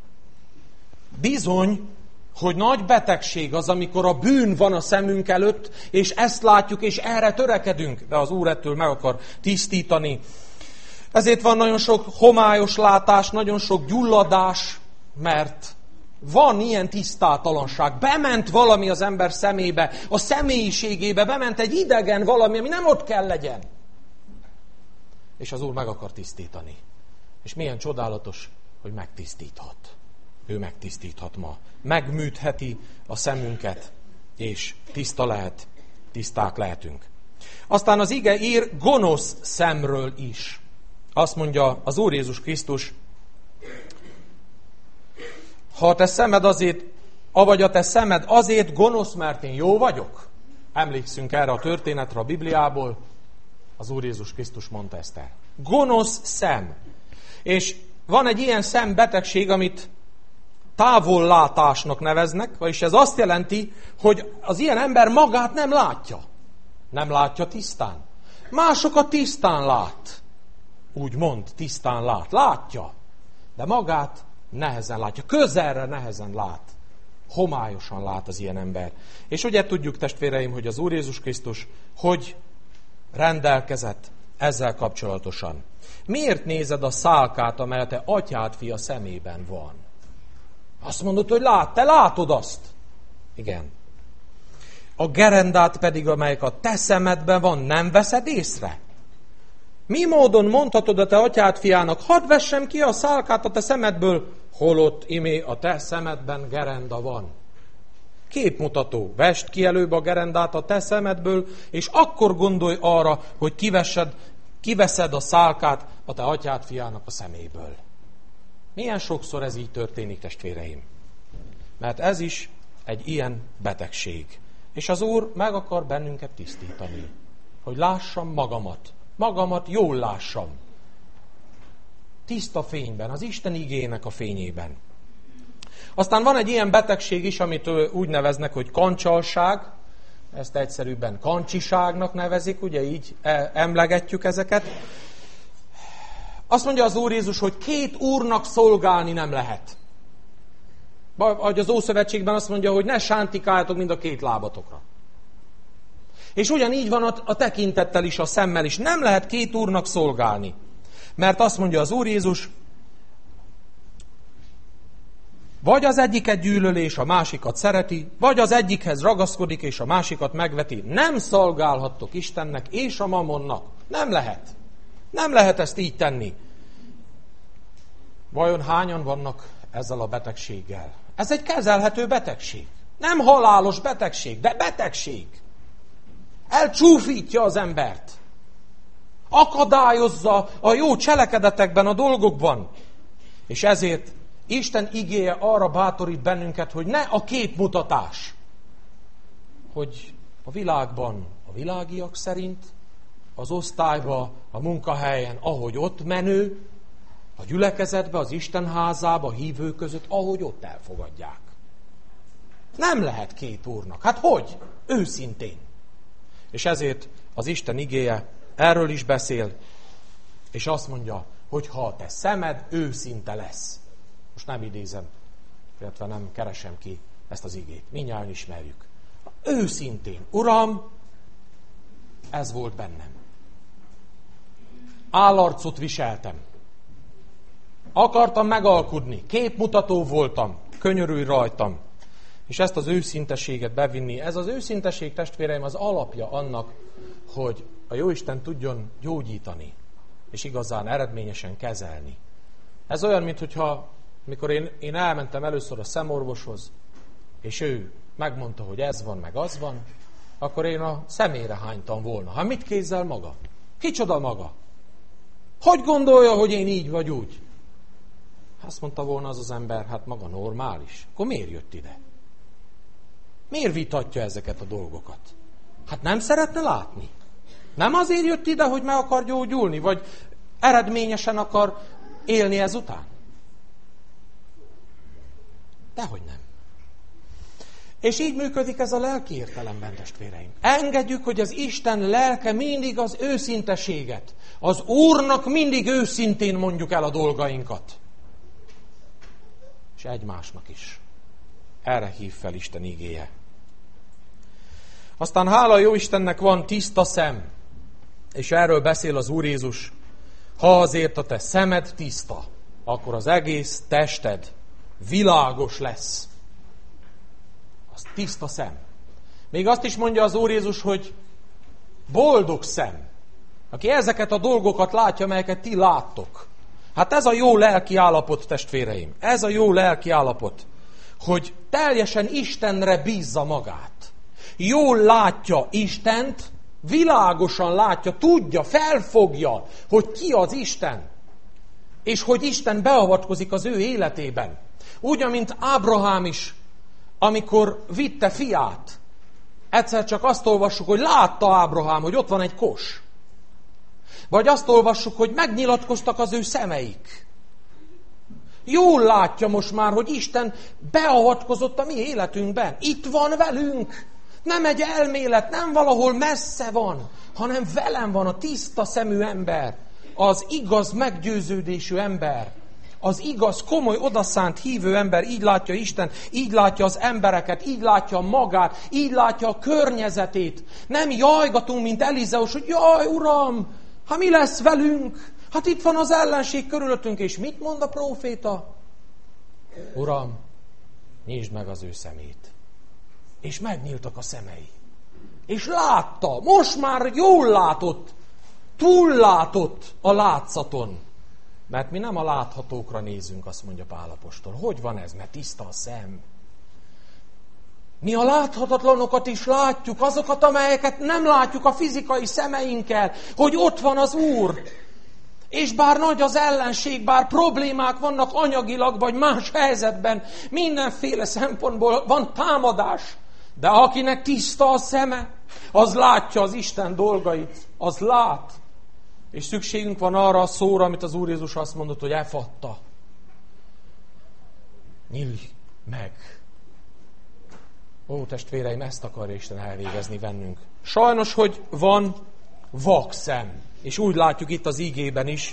Bizony, hogy nagy betegség az, amikor a bűn van a szemünk előtt, és ezt látjuk, és erre törekedünk, de az Úr ettől meg akar tisztítani. Ezért van nagyon sok homályos látás, nagyon sok gyulladás, mert van ilyen tisztátalanság. Bement valami az ember szemébe, a személyiségébe, bement egy idegen valami, ami nem ott kell legyen. És az Úr meg akar tisztítani. És milyen csodálatos, hogy megtisztíthat. Ő megtisztíthat ma. Megműtheti a szemünket, és tiszta lehet, tiszták lehetünk. Aztán az ige ír gonosz szemről is. Azt mondja az Úr Jézus Krisztus, ha a te szemed azért, avagy a te szemed azért gonosz, mert én jó vagyok. Emlékszünk erre a történetre a Bibliából. Az Úr Jézus Krisztus mondta ezt el. Gonosz szem. És van egy ilyen szembetegség, amit távollátásnak neveznek, vagyis ez azt jelenti, hogy az ilyen ember magát nem látja. Nem látja tisztán. Másokat tisztán lát. Úgy mond, tisztán lát. Látja. De magát nehezen látja. Közelre nehezen lát. Homályosan lát az ilyen ember. És ugye tudjuk, testvéreim, hogy az Úr Jézus Krisztus hogy rendelkezett ezzel kapcsolatosan. Miért nézed a szálkát, amely a te atyád fia szemében van? Azt mondod, hogy lát, te látod azt. Igen. A gerendát pedig, amelyik a te szemedben van, nem veszed észre? Mi módon mondhatod a te atyád fiának, hadd vessem ki a szálkát a te szemedből, holott imé a te szemedben gerenda van. Képmutató, vesd ki előbb a gerendát a te szemedből, és akkor gondolj arra, hogy kiveszed, kiveszed a szálkát a te atyád fiának a szeméből. Milyen sokszor ez így történik, testvéreim? Mert ez is egy ilyen betegség. És az Úr meg akar bennünket tisztítani, hogy lássam magamat, magamat jól lássam. Tiszta fényben, az Isten igének a fényében. Aztán van egy ilyen betegség is, amit úgy neveznek, hogy kancsalság, ezt egyszerűbben kancsiságnak nevezik, ugye így emlegetjük ezeket. Azt mondja az Úr Jézus, hogy két úrnak szolgálni nem lehet. Vagy az Ószövetségben azt mondja, hogy ne sántikáljatok mind a két lábatokra. És ugyanígy van a, a tekintettel is, a szemmel is. Nem lehet két úrnak szolgálni. Mert azt mondja az Úr Jézus, vagy az egyiket gyűlöli, és a másikat szereti, vagy az egyikhez ragaszkodik, és a másikat megveti. Nem szolgálhattok Istennek és a mamonnak. Nem lehet. Nem lehet ezt így tenni. Vajon hányan vannak ezzel a betegséggel? Ez egy kezelhető betegség. Nem halálos betegség, de betegség. Elcsúfítja az embert. Akadályozza a jó cselekedetekben, a dolgokban. És ezért Isten igéje arra bátorít bennünket, hogy ne a képmutatás, hogy a világban a világiak szerint, az osztályba, a munkahelyen, ahogy ott menő, a gyülekezetbe, az Isten házába, a hívők között, ahogy ott elfogadják. Nem lehet két úrnak. Hát hogy? Őszintén. És ezért az Isten igéje erről is beszél, és azt mondja, hogy ha a te szemed őszinte lesz. Most nem idézem, illetve nem keresem ki ezt az igét. Mindnyájan ismerjük. Őszintén. Uram, ez volt bennem. Állarcot viseltem. Akartam megalkudni. Képmutató voltam. Könyörülj rajtam. És ezt az őszinteséget bevinni. Ez az őszinteség, testvéreim, az alapja annak, hogy a Jóisten tudjon gyógyítani. És igazán eredményesen kezelni. Ez olyan, mintha mikor én, én elmentem először a szemorvoshoz, és ő megmondta, hogy ez van, meg az van, akkor én a szemére hánytam volna. Hát mit kézzel maga? Kicsoda maga? Hogy gondolja, hogy én így vagy úgy? Azt mondta volna az az ember, hát maga normális. Akkor miért jött ide? Miért vitatja ezeket a dolgokat? Hát nem szeretne látni. Nem azért jött ide, hogy meg akar gyógyulni, vagy eredményesen akar élni ezután? Dehogy nem. És így működik ez a lelki értelemben, testvéreim. Engedjük, hogy az Isten lelke mindig az őszinteséget. Az Úrnak mindig őszintén mondjuk el a dolgainkat. És egymásnak is. Erre hív fel Isten igéje. Aztán hála a Jóistennek van tiszta szem. És erről beszél az Úr Jézus. Ha azért a te szemed tiszta, akkor az egész tested világos lesz. Az tiszta szem. Még azt is mondja az Úr Jézus, hogy boldog szem, aki ezeket a dolgokat látja, melyeket ti láttok. Hát ez a jó lelki állapot, testvéreim. Ez a jó lelki állapot, hogy teljesen Istenre bízza magát. Jól látja Istent, világosan látja, tudja, felfogja, hogy ki az Isten, és hogy Isten beavatkozik az ő életében. Úgy, mint Ábrahám is, amikor vitte fiát, egyszer csak azt olvassuk, hogy látta Ábrahám, hogy ott van egy kos. Vagy azt olvassuk, hogy megnyilatkoztak az ő szemeik. Jól látja most már, hogy Isten beavatkozott a mi életünkben. Itt van velünk. Nem egy elmélet, nem valahol messze van, hanem velem van a tiszta szemű ember, az igaz meggyőződésű ember, az igaz, komoly, odaszánt hívő ember. Így látja Isten, így látja az embereket, így látja magát, így látja a környezetét. Nem jajgatunk, mint Elizeus, hogy jaj, Uram, hát mi lesz velünk? Hát itt van az ellenség körülöttünk, és mit mond a próféta? Uram, nyisd meg az ő szemét. És megnyíltak a szemei. És látta, most már jól látott, túllátott a látszaton. Mert mi nem a láthatókra nézünk, azt mondja Pál apostol. Hogy van ez? Mert tiszta a szem. Mi a láthatatlanokat is látjuk, azokat, amelyeket nem látjuk a fizikai szemeinkkel, hogy ott van az Úr. És bár nagy az ellenség, bár problémák vannak anyagilag, vagy más helyzetben, mindenféle szempontból van támadás, de akinek tiszta a szeme, az látja az Isten dolgait, az lát. És szükségünk van arra a szóra, amit az Úr Jézus azt mondott, hogy efatta. Nyílj meg. Ó, testvéreim, ezt akarja Isten elvégezni bennünk. Sajnos, hogy van vak szem. És úgy látjuk itt az ígében is.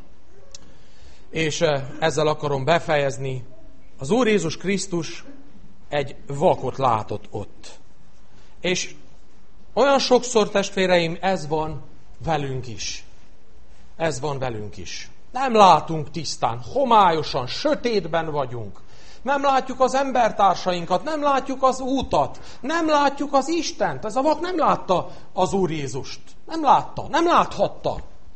És ezzel akarom befejezni. Az Úr Jézus Krisztus egy vakot látott ott. És olyan sokszor, testvéreim, ez van velünk is. Ez van velünk is. Nem látunk tisztán, homályosan, sötétben vagyunk. Nem látjuk az embertársainkat, nem látjuk az útat, nem látjuk az Istent. Ez a vak nem látta az Úr Jézust. Nem látta, nem láthatta.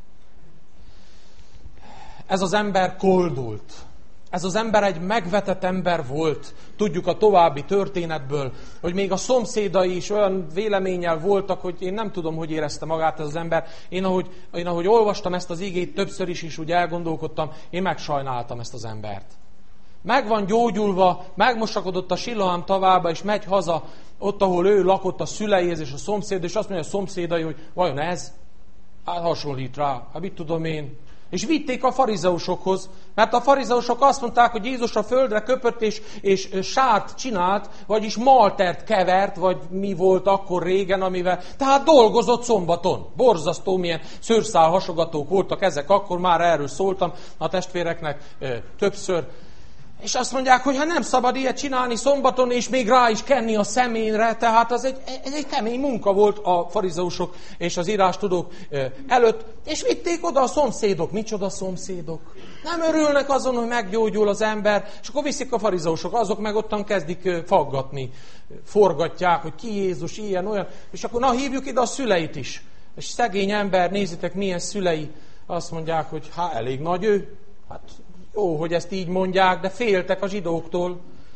Ez az ember koldult. Ez az ember egy megvetett ember volt. Tudjuk a további történetből, hogy még a szomszédai is olyan véleménnyel voltak, hogy én nem tudom, hogy érezte magát ez az ember. Én ahogy, én ahogy olvastam ezt az igét többször is, is úgy elgondolkodtam, én megsajnáltam ezt az embert. meg van gyógyulva, megmosakodott a Siloám tavába, és megy haza, ott, ahol ő lakott, a szüleihez és a szomszéd, és azt mondja a szomszédai, hogy vajon ez? Hát hasonlít rá, hát mit tudom én. És vitték a farizeusokhoz, mert a farizeusok azt mondták, hogy Jézus a földre köpött és, és sárt csinált, vagyis maltert kevert, vagy mi volt akkor régen, amivel, tehát dolgozott szombaton. Borzasztó, milyen szőrszál hasogatók voltak ezek, akkor már erről szóltam a testvéreknek ö, többször. És azt mondják, hogy ha nem szabad ilyet csinálni szombaton, és még rá is kenni a szeménre, tehát az egy, ez egy kemény munka volt a farizeusok és az írástudók előtt, és vitték oda a szomszédok. Micsoda szomszédok? Nem örülnek azon, hogy meggyógyul az ember, és akkor viszik a farizeusok, azok meg ottan kezdik faggatni, forgatják, hogy ki Jézus, ilyen, olyan, és akkor na hívjuk ide a szüleit is. És szegény ember, nézzétek milyen szülei, azt mondják, hogy hát elég nagy ő, hát jó, hogy ezt így mondják, de féltek a zsidóktól.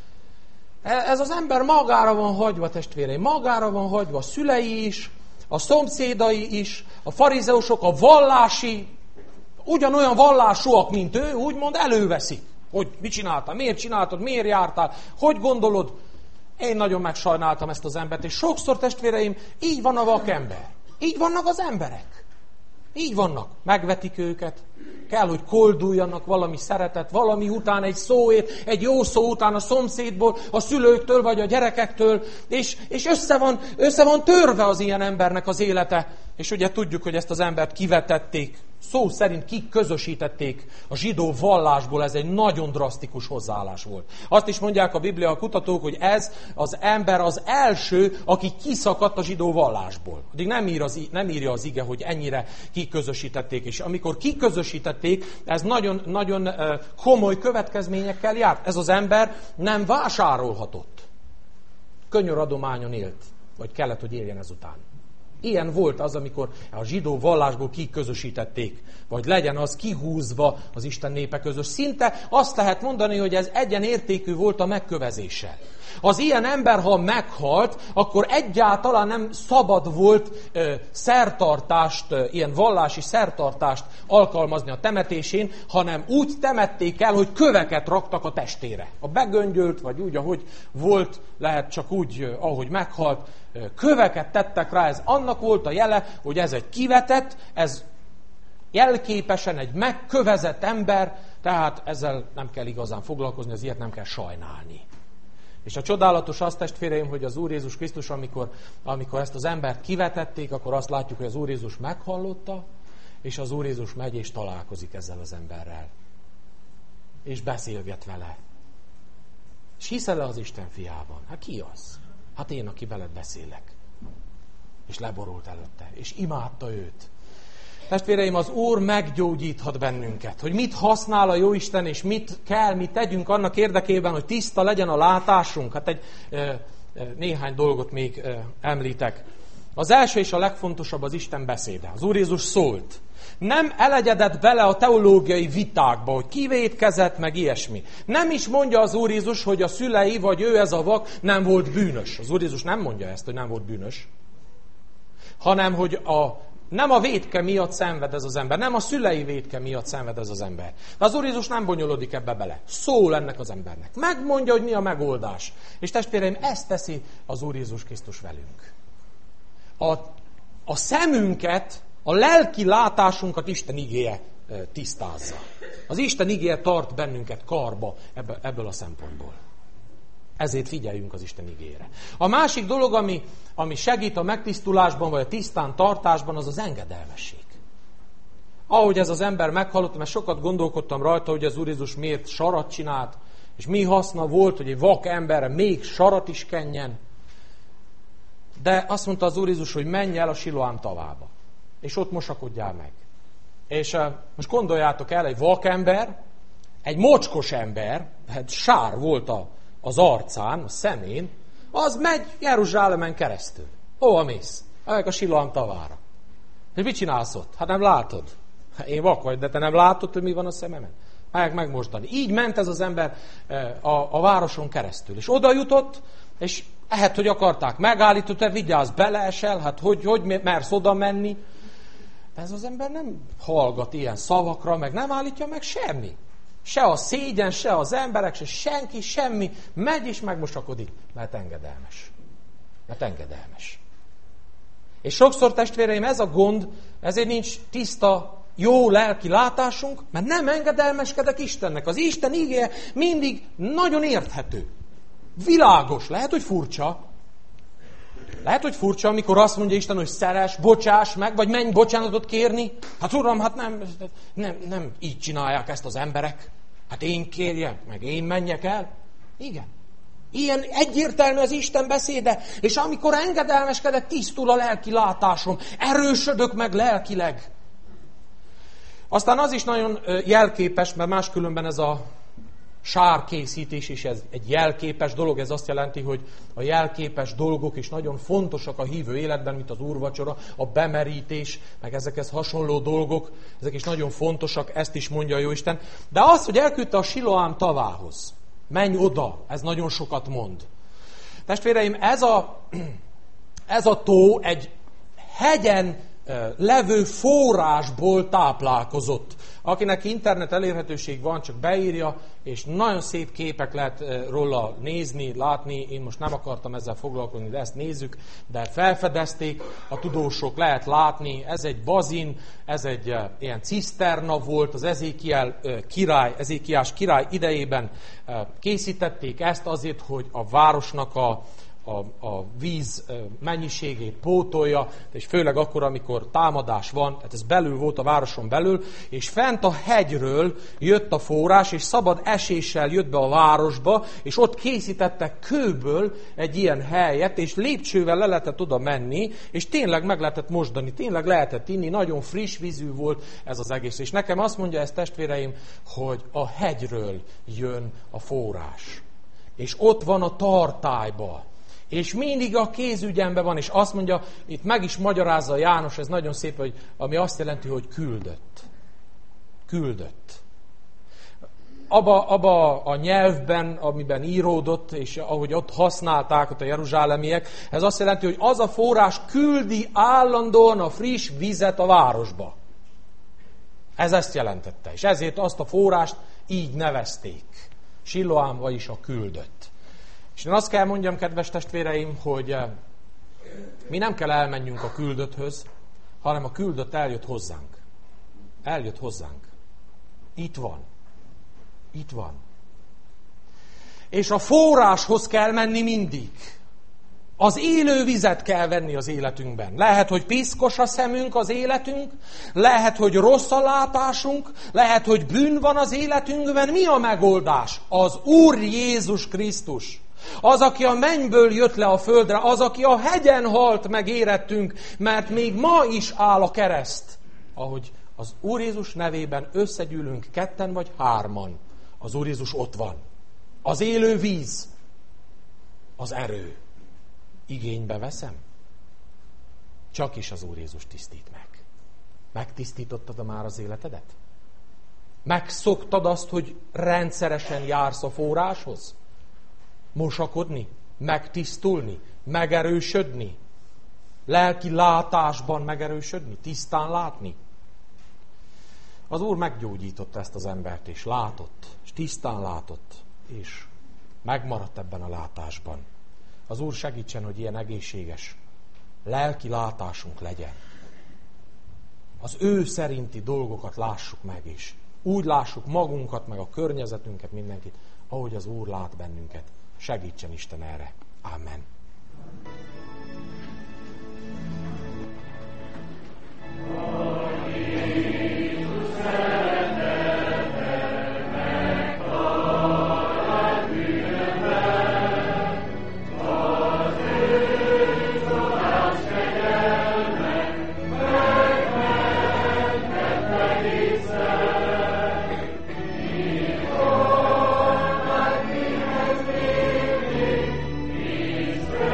Ez az ember magára van hagyva, testvérei, magára van hagyva, a szülei is, a szomszédai is, a farizeusok, a vallási, ugyanolyan vallásúak, mint ő, úgymond előveszik, hogy mit csináltál, miért csináltad, miért jártál, hogy gondolod. Én nagyon megsajnáltam ezt az embert, és sokszor, testvéreim, így van a vakember. Így vannak az emberek. Így vannak. Megvetik őket. Kell, hogy kolduljanak valami szeretet, valami után egy szóért, egy jó szó után a szomszédból, a szülőktől vagy a gyerekektől, és, és össze, van, össze van törve az ilyen embernek az élete. És ugye tudjuk, hogy ezt az embert kivetették, szó szerint kiközösítették a zsidó vallásból, ez egy nagyon drasztikus hozzáállás volt. Azt is mondják a Biblia kutatók, hogy ez az ember az első, aki kiszakadt a zsidó vallásból. Addig nem, ír az, nem írja az ige, hogy ennyire kiközösítették, és amikor kiközösítették, ez nagyon, nagyon komoly következményekkel járt. Ez az ember nem vásárolhatott. Könyöradományon élt, vagy kellett, hogy éljen ezután. Ilyen volt az, amikor a zsidó vallásból kiközösítették, vagy legyen az kihúzva az Isten népe közös. Szinte azt lehet mondani, hogy ez egyenértékű volt a megkövezéssel. Az ilyen ember, ha meghalt, akkor egyáltalán nem szabad volt ö, szertartást, ö, ilyen vallási szertartást alkalmazni a temetésén, hanem úgy temették el, hogy köveket raktak a testére. A begöngyölt, vagy úgy, ahogy volt, lehet csak úgy, ö, ahogy meghalt, ö, köveket tettek rá. Ez annak volt a jele, hogy ez egy kivetett, ez jelképesen egy megkövezett ember, tehát ezzel nem kell igazán foglalkozni, az ilyet nem kell sajnálni. És a csodálatos az, testvéreim, hogy az Úr Jézus Krisztus, amikor, amikor ezt az embert kivetették, akkor azt látjuk, hogy az Úr Jézus meghallotta, és az Úr Jézus megy és találkozik ezzel az emberrel. És beszélget vele. És hiszel-e az Isten fiában? Hát ki az? Hát én, aki veled beszélek. És leborult előtte, és imádta őt. Testvéreim, az Úr meggyógyíthat bennünket, hogy mit használ a Jóisten, és mit kell, mit tegyünk annak érdekében, hogy tiszta legyen a látásunk. Hát egy e, e, néhány dolgot még e, említek. Az első és a legfontosabb az Isten beszéde. Az Úr Jézus szólt. Nem elegyedett bele a teológiai vitákba, hogy kivétkezett, meg ilyesmi. Nem is mondja az Úr Jézus, hogy a szülei, vagy ő ez a vak nem volt bűnös. Az Úr Jézus nem mondja ezt, hogy nem volt bűnös. Hanem, hogy a nem a vétke miatt szenved ez az ember, nem a szülei vétke miatt szenved ez az ember. De az Úr Jézus nem bonyolodik ebbe bele. Szól ennek az embernek. Megmondja, hogy mi a megoldás. És testvéreim, ezt teszi az Úr Jézus Krisztus velünk. A, a szemünket, a lelki látásunkat Isten igéje tisztázza. Az Isten igéje tart bennünket karba ebből a szempontból. Ezért figyeljünk az Isten igére. A másik dolog, ami, ami segít a megtisztulásban, vagy a tisztán tartásban, az az engedelmesség. Ahogy ez az ember meghallott, mert sokat gondolkodtam rajta, hogy az Úr Jézus miért sarat csinált, és mi haszna volt, hogy egy vak emberre még sarat is kenjen. De azt mondta az Úr Jézus, hogy menj el a Siloám tavába, és ott mosakodjál meg. És uh, most gondoljátok el, egy vak ember, egy mocskos ember, hát sár volt a az arcán, a szemén, az megy Jeruzsálemen keresztül. Hova mész? Elmegy a Siloám tavára. És mit csinálsz ott? Hát nem látod. Én vak vagy, de te nem látod, hogy mi van a szememen? Megyek megmosdani. Így ment ez az ember a, a városon keresztül. És oda jutott, és lehet, hogy akarták megállítani, te vigyázz, beleesel, hát hogy, hogy mersz oda menni? De ez az ember nem hallgat ilyen szavakra, meg nem állítja meg semmi. Se a szégyen, se az emberek, se senki, semmi. Megy és megmosakodik, mert engedelmes. Mert engedelmes. És sokszor, testvéreim, ez a gond, ezért nincs tiszta, jó lelki látásunk, mert nem engedelmeskedek Istennek. Az Isten igéje mindig nagyon érthető. Világos. Lehet, hogy furcsa. Lehet, hogy furcsa, amikor azt mondja Isten, hogy szeress, bocsáss meg, vagy menj bocsánatot kérni. Hát uram, hát nem, nem, nem így csinálják ezt az emberek. Hát én kérjem, meg én menjek el. Igen. Ilyen egyértelmű az Isten beszéde, és amikor engedelmeskedek, tisztul a lelki látásom, erősödök meg lelkileg. Aztán az is nagyon jelképes, mert máskülönben ez a sárkészítés is ez egy jelképes dolog, ez azt jelenti, hogy a jelképes dolgok is nagyon fontosak a hívő életben, mint az úrvacsora, a bemerítés, meg ezekhez hasonló dolgok, ezek is nagyon fontosak, ezt is mondja a Jóisten. De az, hogy elküldte a Siloám tavához, menj oda, ez nagyon sokat mond. Testvéreim, ez a, ez a tó egy hegyen levő forrásból táplálkozott. Akinek internet elérhetőség van, csak beírja, és nagyon szép képek lehet róla nézni, látni. Én most nem akartam ezzel foglalkozni, de ezt nézzük. De felfedezték a tudósok, lehet látni. Ez egy bazin, ez egy ilyen ciszterna volt, az Ezékiel király, Ezékiás király idejében készítették ezt azért, hogy a városnak a A, a víz mennyiségét pótolja, és főleg akkor, amikor támadás van, tehát ez belül volt a városon belül, és fent a hegyről jött a forrás, és szabad eséssel jött be a városba, és ott készítettek kőből egy ilyen helyet, és lépcsővel le lehetett oda menni, és tényleg meg lehetett mosdani, tényleg lehetett inni, nagyon friss vízű volt ez az egész. És nekem azt mondja ez, testvéreim, hogy a hegyről jön a forrás. És ott van a tartályba. És mindig a kézügyemben van, és azt mondja, itt meg is magyarázza János, ez nagyon szép, hogy, ami azt jelenti, hogy küldött. Küldött. Abba, abba a nyelvben, amiben íródott, és ahogy ott használták ott a jeruzsálemiek, ez azt jelenti, hogy az a forrás küldi állandóan a friss vizet a városba. Ez ezt jelentette, és ezért azt a forrást így nevezték. Siloám, vagyis a küldött. És én azt kell mondjam, kedves testvéreim, hogy mi nem kell elmenjünk a küldötthöz, hanem a küldött eljött hozzánk. Eljött hozzánk. Itt van. Itt van. És a forráshoz kell menni mindig. Az élő vizet kell venni az életünkben. Lehet, hogy piszkos a szemünk, az életünk, lehet, hogy rossz a látásunk, lehet, hogy bűn van az életünkben. Mi a megoldás? Az Úr Jézus Krisztus. Az, aki a mennyből jött le a földre, az, aki a hegyen halt meg érettünk, mert még ma is áll a kereszt. Ahogy az Úr Jézus nevében összegyűlünk ketten vagy hárman, az Úr Jézus ott van. Az élő víz, az erő. Igénybe veszem? Csak is az Úr Jézus tisztít meg. Megtisztítottad már az életedet? Megszoktad azt, hogy rendszeresen jársz a forráshoz? Mosakodni, megtisztulni, megerősödni, lelki látásban megerősödni, tisztán látni. Az Úr meggyógyította ezt az embert, és látott, és tisztán látott, és megmaradt ebben a látásban. Az Úr segítsen, hogy ilyen egészséges lelki látásunk legyen. Az ő szerinti dolgokat lássuk meg, és úgy lássuk magunkat, meg a környezetünket, mindenkit, ahogy az Úr lát bennünket. Segítsen Isten erre. Amen. Israel.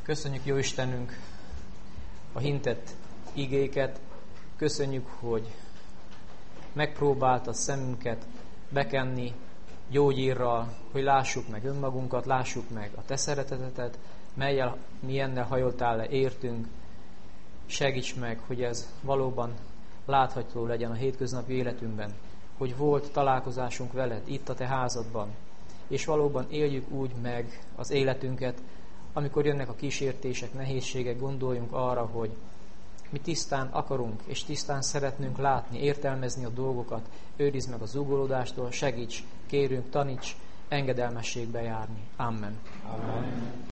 Köszönjük, jó Istenünk, a hintett igéket. Köszönjük, hogy megpróbált a szemünket bekenni gyógyírral, hogy lássuk meg önmagunkat, lássuk meg a Te szeretetetet, mellyel, milyennel hajoltál le értünk. Segíts meg, hogy ez valóban látható legyen a hétköznapi életünkben, hogy volt találkozásunk veled itt a Te házadban, és valóban éljük úgy meg az életünket, amikor jönnek a kísértések, nehézségek, gondoljunk arra, hogy mi tisztán akarunk, és tisztán szeretnünk látni, értelmezni a dolgokat, őrizd meg a zúgolódástól, segíts, kérünk, taníts, engedelmességbe járni. Amen. Amen.